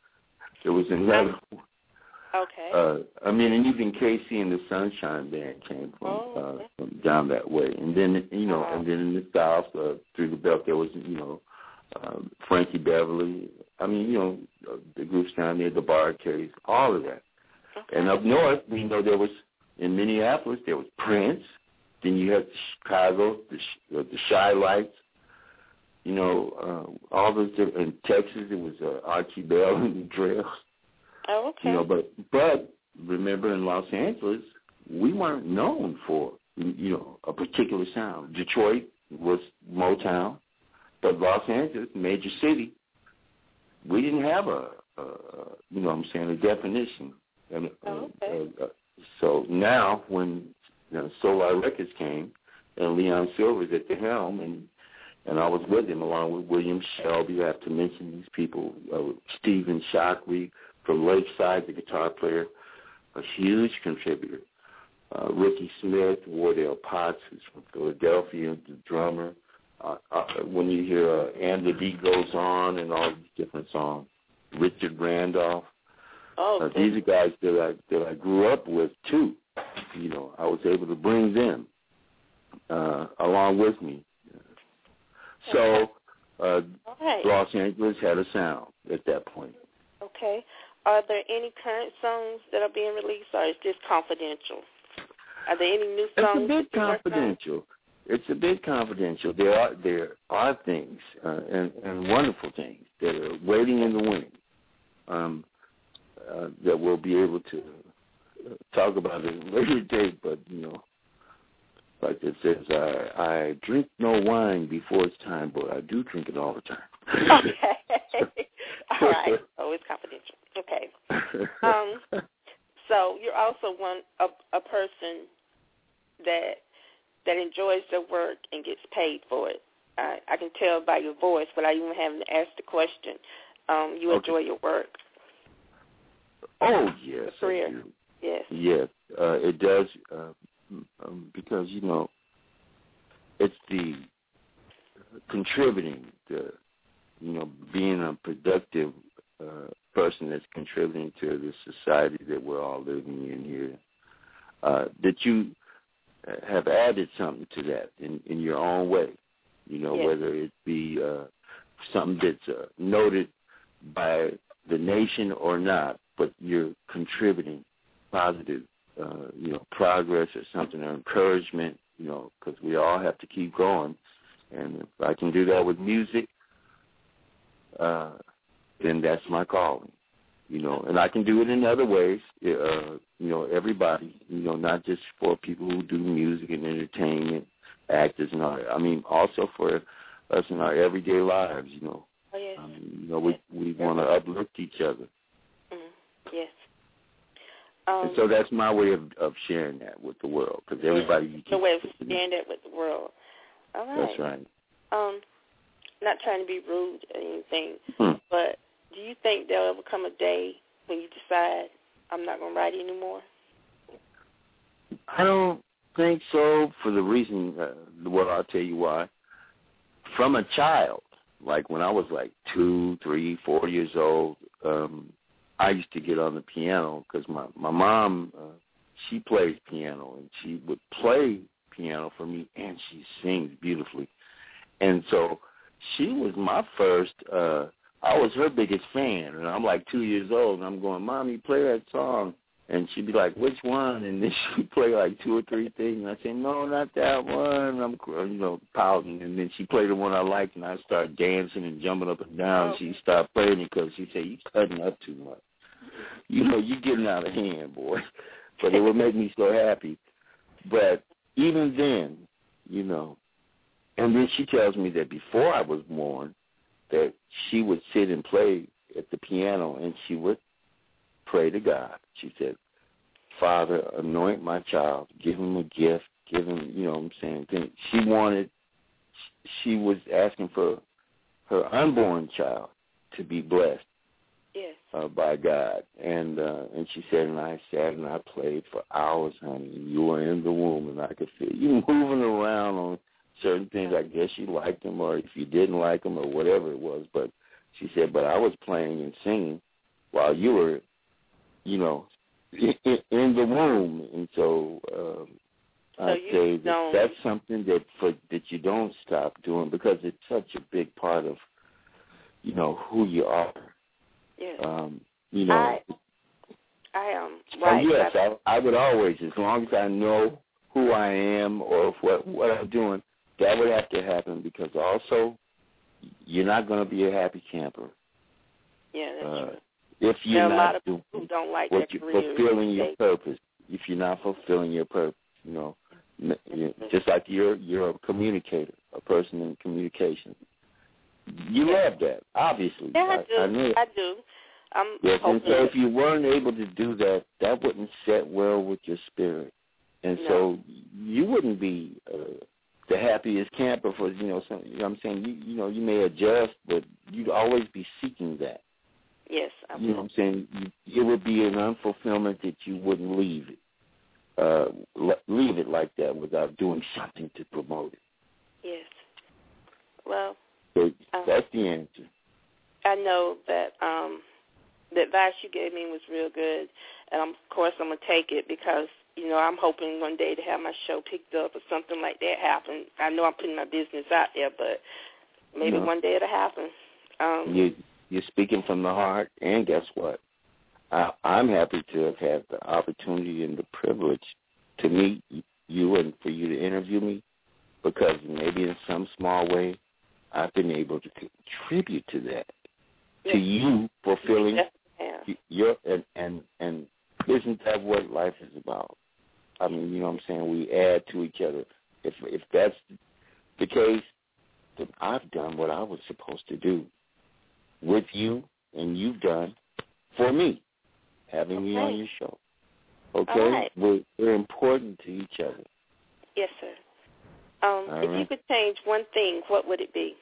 S4: it was another one.
S3: Okay.
S4: Uh, I mean, and even K C and the Sunshine Band came from,
S3: oh, okay.
S4: uh, from down that way. And then, you know,
S3: uh-huh.
S4: and then in the South, uh, through the belt, there was, you know, um, Frankie Beverly. I mean, you know, the groups down there, the Bar Carries, all of that.
S3: Okay.
S4: And up north, we know there was, in Minneapolis, there was Prince. Then you had Chicago, the, uh, the Shy Lights. You know, uh, all those different, in Texas, it was uh, Archie Bell and the Trails.
S3: Oh, okay.
S4: You know, but but remember, in Los Angeles, we weren't known for, you know, a particular sound. Detroit was Motown, but Los Angeles, major city, we didn't have a, a you know what I'm saying, a definition. And,
S3: oh, okay.
S4: uh, uh, so now when you know, Solar Records came, and Leon Silver's at the helm, and and I was with him along with William Shelby. I have to mention these people, uh, Stephen Shockley from Lakeside, the guitar player, a huge contributor. Uh, Ricky Smith, Wardell Potts, who's from Philadelphia, the drummer. Uh, uh, when you hear uh, And the Beat Goes On and all these different songs, Richard Randolph.
S3: Oh,
S4: uh, these are guys that I that I grew up with too. You know, I was able to bring them uh, along with me. So uh,
S3: right.
S4: Los Angeles had a sound at that point.
S3: Okay. Are there any current songs that are being released, or is this confidential? Are there any new songs?
S4: It's a bit confidential. It's a bit confidential. There are there are things uh, and, and wonderful things that are waiting in the wings um, uh, that we'll be able to talk about at a later date. But you know, like it says, I, I drink no wine before it's time, but I do drink it all the time.
S3: Okay. All right. Oh, it's confidential. Okay. Um. So you're also one a, a person that that enjoys their work and gets paid for it. I, I can tell by your voice without even having to ask the question. Um, you
S4: okay.
S3: enjoy your work.
S4: Oh yes,
S3: career.
S4: I do.
S3: Yes.
S4: Yes, uh, it does uh, um, because you know it's the contributing, the you know being a productive uh, person that's contributing to the society that we're all living in here. Uh, that you have added something to that in, in your own way, you know,
S3: yes.
S4: whether it be uh, something that's uh, noted by the nation or not, but you're contributing positive, uh, you know, progress or something, or encouragement, you know, because we all have to keep going. And if I can do that with music, uh, then that's my calling, you know. And I can do it in other ways, uh, you know, everybody, you know, not just for people who do music and entertainment, actors and all that. I mean, also for us in our everyday lives, you know.
S3: Oh, yes.
S4: Um, you know, we
S3: yes.
S4: we want to uplift each other.
S3: Mm-hmm. Yes. Um,
S4: and so that's my way of, of sharing that with the world, because everybody...
S3: Yes. The way of sharing that with the world. All right.
S4: That's right.
S3: Um, not trying to be rude or anything,
S4: hmm.
S3: but do you think there'll ever come a day when you decide, I'm not going to write anymore?
S4: I don't think so, for the reason, uh, well, I'll tell you why. From a child, like when I was like two, three, four years old, um, I used to get on the piano because my, my mom, uh, she plays piano, and she would play piano for me, and she sings beautifully. And so she was my first, uh, I was her biggest fan, and I'm like two years old, and I'm going, Mommy, play that song. And she'd be like, which one? And then she'd play like two or three things, and I'd say, no, not that one. I'm, you know, pouting. And then she'd play the one I liked, and I'd start dancing and jumping up and down. Oh. She'd stop playing it because she'd say, you cutting up too much. You know, you're getting out of hand, boy. But it would make me so happy. But even then, you know, and then she tells me that before I was born, that she would sit and play at the piano, and she would pray to God. She said, Father, anoint my child, give him a gift, give him, you know what I'm saying. She wanted, she was asking for her unborn child to be blessed. Yes. Uh, by God. And uh, and she said, and I sat and I played for hours, honey. You were in the womb, and I could feel you moving around on certain things. I guess you liked them, or if you didn't like them, or whatever it was. But she said, but I was playing and singing while you were, you know, in, in the womb. And so um, so I'd say that don't... that's something that for that you don't stop doing, because it's such a big part of, you know, who you are.
S3: Yes.
S4: Um, you know,
S3: I, I am right.
S4: Oh, yes, I, I would always, as long as I know who I am or what what I'm doing, that would have to happen, because also you're not going to be a happy camper.
S3: Yeah, that's
S4: uh,
S3: true.
S4: If you're
S3: there are
S4: not
S3: a lot of
S4: doing
S3: people who don't like
S4: what
S3: that
S4: you're
S3: career
S4: fulfilling your
S3: state.
S4: purpose, if you're not fulfilling your purpose, you know, mm-hmm. just like you're you're a communicator, a person in communication. You
S3: yeah.
S4: love that, obviously.
S3: Yeah, I, I do.
S4: I, know.
S3: I do. I'm
S4: yes, and so
S3: that...
S4: if you weren't able to do that, that wouldn't set well with your spirit, and
S3: no.
S4: so you wouldn't be uh, the happiest camper for you know. Some, you know what I'm saying, you you know, you may adjust, but you'd always be seeking that.
S3: Yes, I
S4: you know what I'm saying. You, it would be an unfulfillment that you wouldn't leave it, uh, leave it like that without doing something to promote it.
S3: Yes. Well.
S4: So
S3: um,
S4: that's the answer.
S3: I know that um, the advice you gave me was real good, and I'm, of course I'm going to take it, because, you know, I'm hoping one day to have my show picked up or something like that happen. I know I'm putting my business out there, but maybe you know, one day it'll happen. Um,
S4: you, you're speaking from the heart, and guess what? I, I'm happy to have had the opportunity and the privilege to meet you and for you to interview me, because maybe in some small way I've been able to contribute to that, yes. to you fulfilling
S3: yeah.
S4: your, and, and, and isn't that what life is about? I mean, you know what I'm saying? We add to each other. If if that's the case, then I've done what I was supposed to do with you, and you've done for me, having
S3: okay.
S4: me on your show. Okay?
S3: Right.
S4: We're, we're important to each other.
S3: Yes, sir. Um, if right. you could change one thing, what would it be?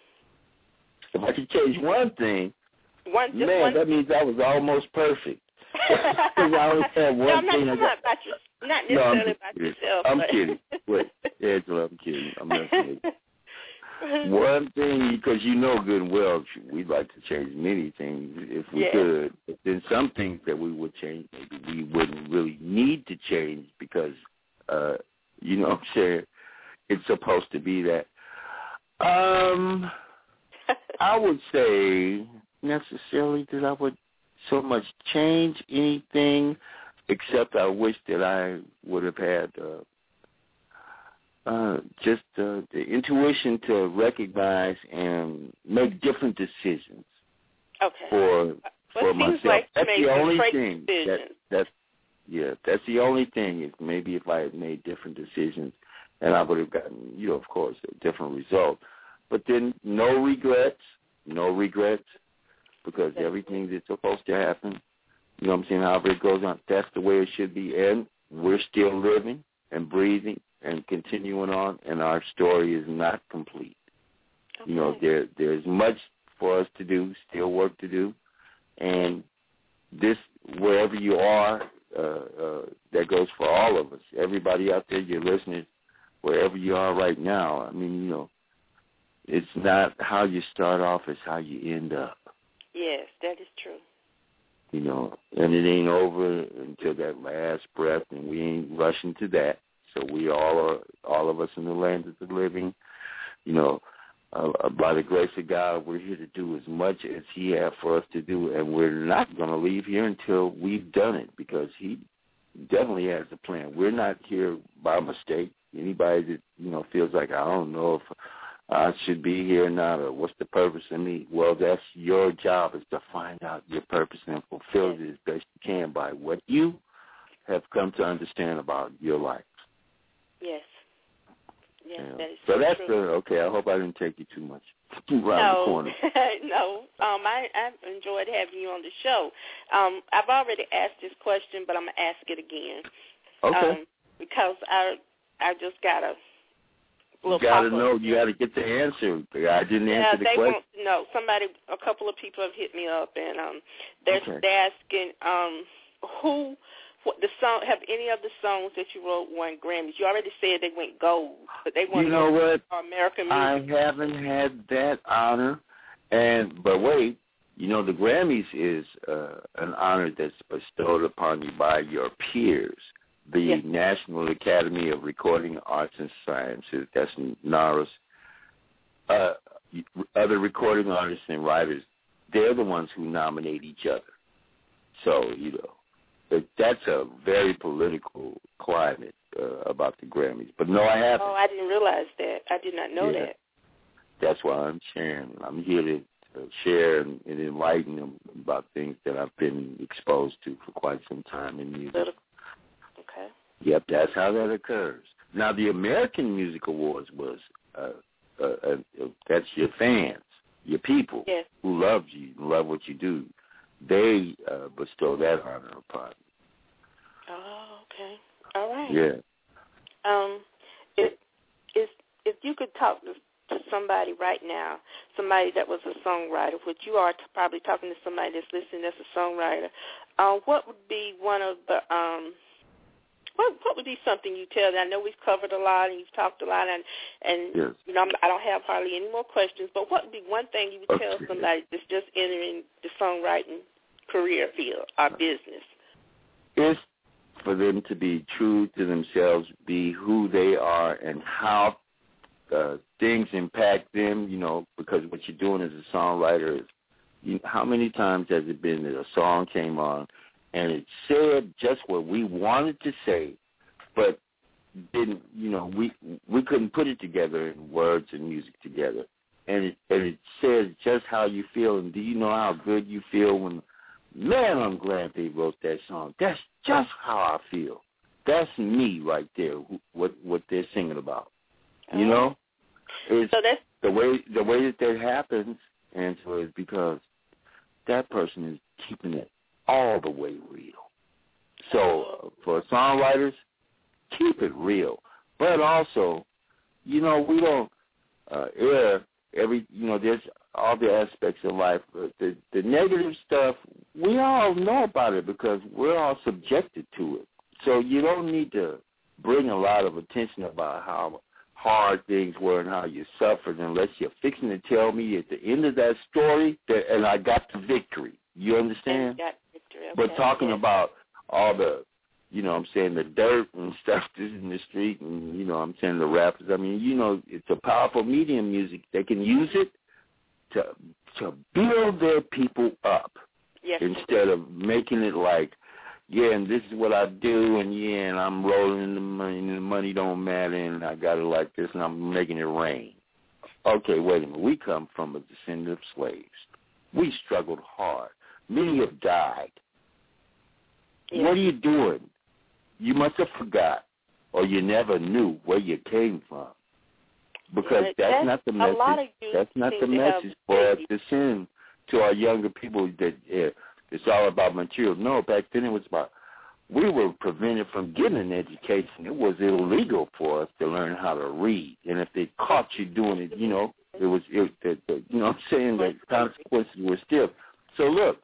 S4: If I could change one thing,
S3: one, just
S4: man,
S3: one...
S4: that means I was almost perfect. Because I always had one
S3: no, I'm not
S4: thing.
S3: talking
S4: got...
S3: about you, not necessarily
S4: no,
S3: about yourself.
S4: I'm
S3: but...
S4: kidding. Wait, Angela, I'm kidding. I'm messing with you. One thing, because you know good and well, we'd like to change many things if we
S3: yes.
S4: could. But then some things that we would change, maybe we wouldn't really need to change, because, uh, you know what I'm saying, it's supposed to be that. Um, I would say necessarily that I would so much change anything, except I wish that I would have had uh, uh, just uh, the intuition to recognize and make different decisions.
S3: Okay.
S4: For
S3: well,
S4: for myself.
S3: Like
S4: that's the only thing.
S3: That,
S4: that's yeah. That's the only thing. Is maybe if I had made different decisions, and I would have gotten, you know, of course, a different result. But then no regrets, no regrets, because everything that's supposed to happen, you know what I'm saying, however it goes on, that's the way it should be. And we're still living and breathing and continuing on, and our story is not complete. Okay. You know, there there's much for us to do, still work to do. And this, wherever you are, uh, uh, that goes for all of us. Everybody out there, your listeners, wherever you are right now, I mean, you know, it's not how you start off, it's how you end up.
S3: Yes, that is true.
S4: You know, and it ain't over until that last breath, and we ain't rushing to that. So we all are, all of us in the land of the living, you know, uh, by the grace of God, we're here to do as much as he has for us to do, and we're not going to leave here until we've done it, because he definitely has a plan. We're not here by mistake. Anybody that, you know, feels like, I don't know if I should be here or not, or what's the purpose of me? Well, that's your job, is to find out your purpose and fulfill it as best you can by what you have come to understand about your life.
S3: Yes. Yes,
S4: yeah.
S3: that is
S4: so
S3: so
S4: that's
S3: true.
S4: the, okay, I hope I didn't take you too much around
S3: no,
S4: the corner.
S3: no, um, I, I've enjoyed having you on the show. Um, I've already asked this question, but I'm going to ask it again.
S4: Okay.
S3: Um, because I I just got a little
S4: You got to
S3: pop-up.
S4: know, you got to get the answer. I didn't
S3: yeah,
S4: answer the
S3: they
S4: question.
S3: want to know. Somebody, a couple of people have hit me up, and um, they're,
S4: okay.
S3: they're asking um, who, what the song, have any of the songs that you wrote won Grammys? You already said they went gold, but they want
S4: you know what?
S3: American music.
S4: I haven't had that honor, and but wait, you know the Grammys is uh, an honor that's bestowed upon you by your peers. The
S3: yes.
S4: National Academy of Recording Arts and Sciences, that's NARAS. Uh, other recording artists and writers, they're the ones who nominate each other. So, you know, that's a very political climate uh, about the Grammys. But no, I haven't.
S3: Oh, I didn't realize that. I did not know
S4: yeah.
S3: that.
S4: That's why I'm sharing. I'm here to uh, share and, and enlighten them about things that I've been exposed to for quite some time in music.
S3: Political. Okay.
S4: Yep, that's how that occurs. Now, the American Music Awards was, uh, uh, uh, that's your fans, your people
S3: yes.
S4: who love you, love what you do. They uh, bestow that honor upon you.
S3: Oh, okay. All right.
S4: Yeah.
S3: Um, if, if, if you could talk to, to somebody right now, somebody that was a songwriter, which you are t- probably talking to somebody that's listening that's a songwriter, uh, what would be one of the um, What, what would be something you tell them? I know we've covered a lot and you've talked a lot, and, and
S4: yes.
S3: you know, I'm, I don't have hardly any more questions, but what would be one thing you would
S4: okay.
S3: tell somebody that's just entering the songwriting career field or business?
S4: It's for them to be true to themselves, be who they are, and how uh, things impact them, you know, because what you're doing as a songwriter is, you know, how many times has it been that a song came on and it said just what we wanted to say, but didn't, you know, we we couldn't put it together in words and music together. And it, and it says just how you feel, and do you know how good you feel when, man, I'm glad they wrote that song. That's just how I feel. That's me right there, what what they're singing about. You
S3: oh.
S4: know? It's
S3: so that's
S4: the way the way that that happens, and so is because that person is keeping it all the way real. So for songwriters, keep it real. But also, you know, we don't uh, air every, you know, there's all the aspects of life. But the, the negative stuff, we all know about it because we're all subjected to it. So you don't need to bring a lot of attention about how hard things were and how you suffered unless you're fixing to tell me at the end of that story that, and I got the victory. You understand?
S3: got victory. Okay.
S4: But talking
S3: yeah.
S4: about all the, you know, I'm saying the dirt and stuff that's in the street, and you know, I'm saying the rappers. I mean, you know, it's a powerful medium, music. They can use it to to build their people up
S3: yes.
S4: instead of making it like, yeah, and this is what I do, and yeah, and I'm rolling in the money, and the money don't matter, and I got it like this, and I'm making it rain. Okay, wait a minute. We come from a descendant of slaves. We struggled hard. Many have died.
S3: Yeah.
S4: What are you doing? You must have forgot, or you never knew where you came from, because
S3: yeah,
S4: that's,
S3: that's
S4: not the message. That's not the message for us to send to our younger people that uh, it's all about material. No, back then it was about we were prevented from getting an education. It was illegal for us to learn how to read, and if they caught you doing it, you know, it was it, the, the, you know what I'm saying, the consequences were stiff. So look,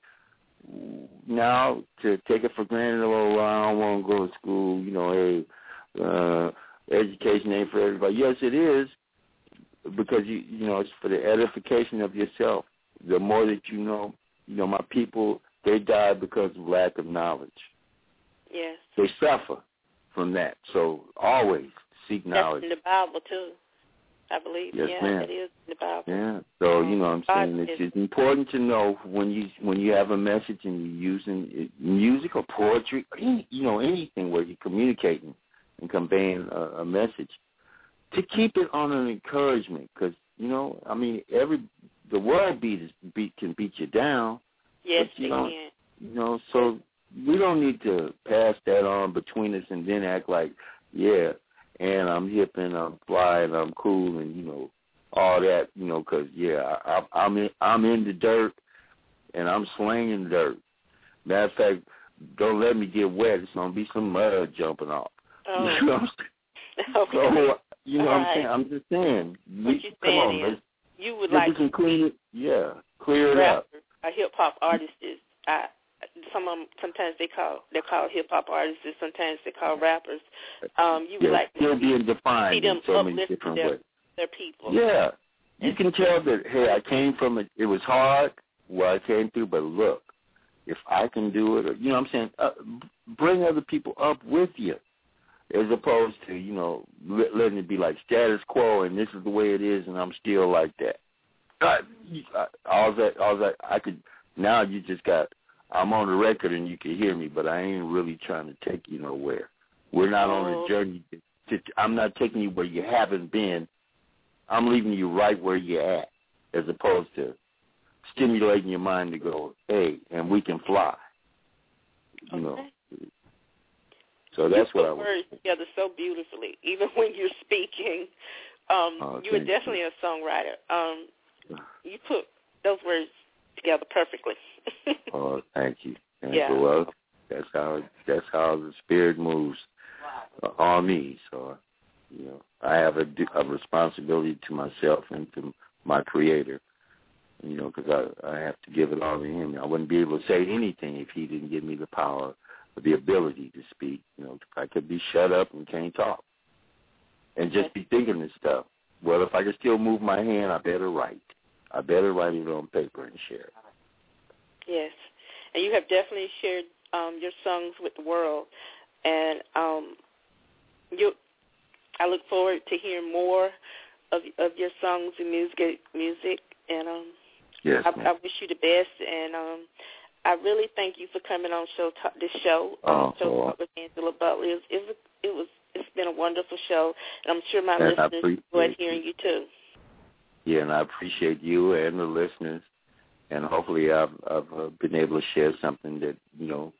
S4: now to take it for granted, oh, I don't want to go to school, you know, hey, uh, education ain't for everybody. Yes, it is, because you you know it's for the edification of yourself. The more that you know, you know, my people, they die because of lack of knowledge.
S3: Yes.
S4: They suffer from that. So always seek knowledge.
S3: That's in the Bible too, I believe.
S4: Yes,
S3: yeah,
S4: ma'am.
S3: it is in the Bible.
S4: Yeah. So you know what I'm saying,
S3: God
S4: it's,
S3: is-
S4: it's important to know when you when you have a message and you're using it, music or poetry, or any, you know, anything where you're communicating and conveying a, a message, to keep it on an encouragement, because you know, I mean, every the world beat is beat can beat you down.
S3: Yes,
S4: but you
S3: they
S4: don't,
S3: can.
S4: You know, so we don't need to pass that on between us and then act like, yeah, and I'm hip and I'm fly and I'm cool and you know all that, you know, because yeah, I, I'm in, I'm in the dirt and I'm slinging dirt. Matter of fact, don't let me get wet. It's gonna be some mud jumping off.
S3: Oh.
S4: You know what I'm saying?
S3: Okay.
S4: So, you know
S3: All
S4: what I'm
S3: right.
S4: saying? I'm just saying.
S3: What
S4: We,
S3: you're
S4: come
S3: saying
S4: on,
S3: is
S4: let's,
S3: you would
S4: let's
S3: like
S4: can clean it. Yeah, clear it
S3: rapper,
S4: up.
S3: a hip hop artist is. I, some of them sometimes they call they're called hip hop artists. Sometimes they call rappers. Um, you would
S4: Yeah,
S3: like
S4: still
S3: to
S4: being
S3: see
S4: defined
S3: them
S4: in so many
S3: uplift
S4: different
S3: their,
S4: ways.
S3: their people.
S4: Yeah, you can tell that. Hey, I came from it. It was hard where I came through, but look, if I can do it, or, you know what I'm saying, uh, bring other people up with you, as opposed to, you know, letting it be like status quo and this is the way it is and I'm still like that. Uh, all that, all that, I could, now you just got, I'm on the record and you can hear me, but I ain't really trying to take you nowhere. We're not
S3: Oh.
S4: on a journey. To, to, I'm not taking you where you haven't been. I'm leaving you right where you're at, as opposed to stimulating your mind to go, hey, and we can fly. You know.
S3: Okay.
S4: So that's
S3: you
S4: what I
S3: put
S4: was.
S3: words together so beautifully, even when you're speaking. Um,
S4: Oh,
S3: you are
S4: thank
S3: definitely
S4: you.
S3: a songwriter. Um, you put those words together perfectly.
S4: Oh, thank you. Thank
S3: Yeah.
S4: you. Well, that's how that's how the spirit moves uh, on me. So, you know, I have a, a responsibility to myself and to my Creator. You know, because I I have to give it all to Him. I wouldn't be able to say anything if He didn't give me the power, or the ability to speak. You know, I could be shut up and can't talk, and just be thinking this stuff. Well, if I can still move my hand, I better write. I better write it on paper and share it.
S3: Yes, and you have definitely shared um, your songs with the world, and um, you. I look forward to hearing more of of your songs and music. Music, and um,
S4: Yes,
S3: I,
S4: ma'am.
S3: I wish you the best. And um, I really thank you for coming on show talk, this show.
S4: Oh,
S3: Um, show
S4: oh.
S3: talk with Angela Butler. It was, it was it was it's been a wonderful show, and I'm sure my
S4: And I
S3: listeners
S4: appreciate
S3: enjoyed hearing you too.
S4: Yeah, and I appreciate you and the listeners, and hopefully I've, I've uh, been able to share something that, you know,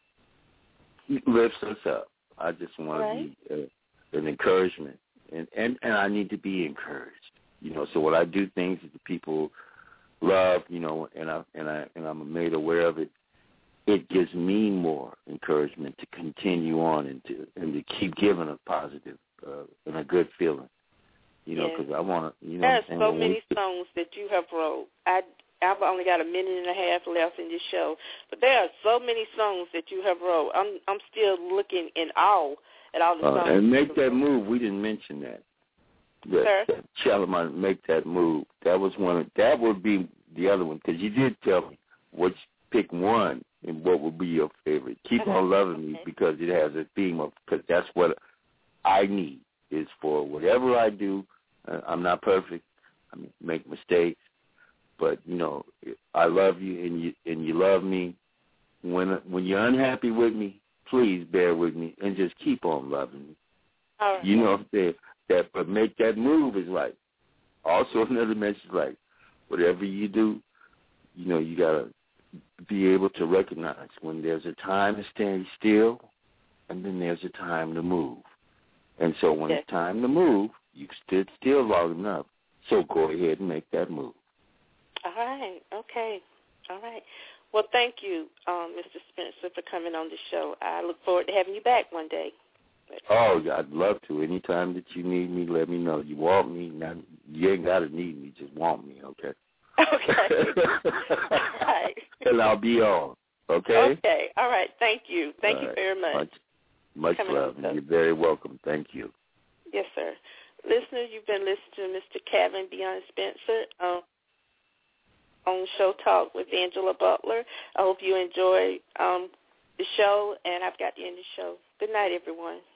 S4: lifts us up. I just want
S3: Right.
S4: to be uh, an encouragement, and, and, and I need to be encouraged, you know. So when I do things that the people love, you know, and I and I and I'm made aware of it, it gives me more encouragement to continue on and to and to keep giving a positive uh, and a good feeling. You know,
S3: Yes.
S4: because I want to, you know,
S3: There are
S4: what I'm saying?
S3: so
S4: When
S3: many
S4: we-
S3: songs that you have wrote. I I've only got a minute and a half left in this show, but there are so many songs that you have wrote. I'm I'm still looking in awe at all the
S4: Uh,
S3: songs.
S4: and make that move. We didn't mention that. That,
S3: Sir?
S4: that Shalimar, make that move. That was one. Of, that would be the other one, because you did tell me which pick one and what would be your favorite. Keep on loving me,
S3: Okay.
S4: because it has a theme of, because that's what I need, is for whatever I do. Uh, I'm not perfect. I mean, make mistakes, but you know, I love you and you and you love me. When when you're unhappy with me, please bear with me and just keep on loving me.
S3: All right.
S4: You know, that, that but make that move is like, also another message, like, whatever you do, you know, you got to be able to recognize when there's a time to stand still and then there's a time to move. And so when
S3: Yes.
S4: it's time to move, you stood still long enough, so go ahead and make that move.
S3: All right. Okay. All right. Well, thank you, um, Mister Spencer, for coming on the show. I look forward to having you back one day.
S4: Oh, yeah, I'd love to. Anytime that you need me, let me know. You want me, not, you ain't got to need me, just want me, okay?
S3: Okay. All right.
S4: And I'll be on, okay?
S3: Okay. All right. Thank you. Thank
S4: All
S3: you
S4: right.
S3: very much.
S4: Much, much
S3: Coming
S4: love.
S3: on, sir.
S4: You're very welcome. Thank you.
S3: Yes, sir. listeners, you've been listening to Mister Kevin Beyond Spencer um, on Show Talk with Angela Butler. I hope you enjoyed um, the show, and I've got to end the show. Good night, everyone.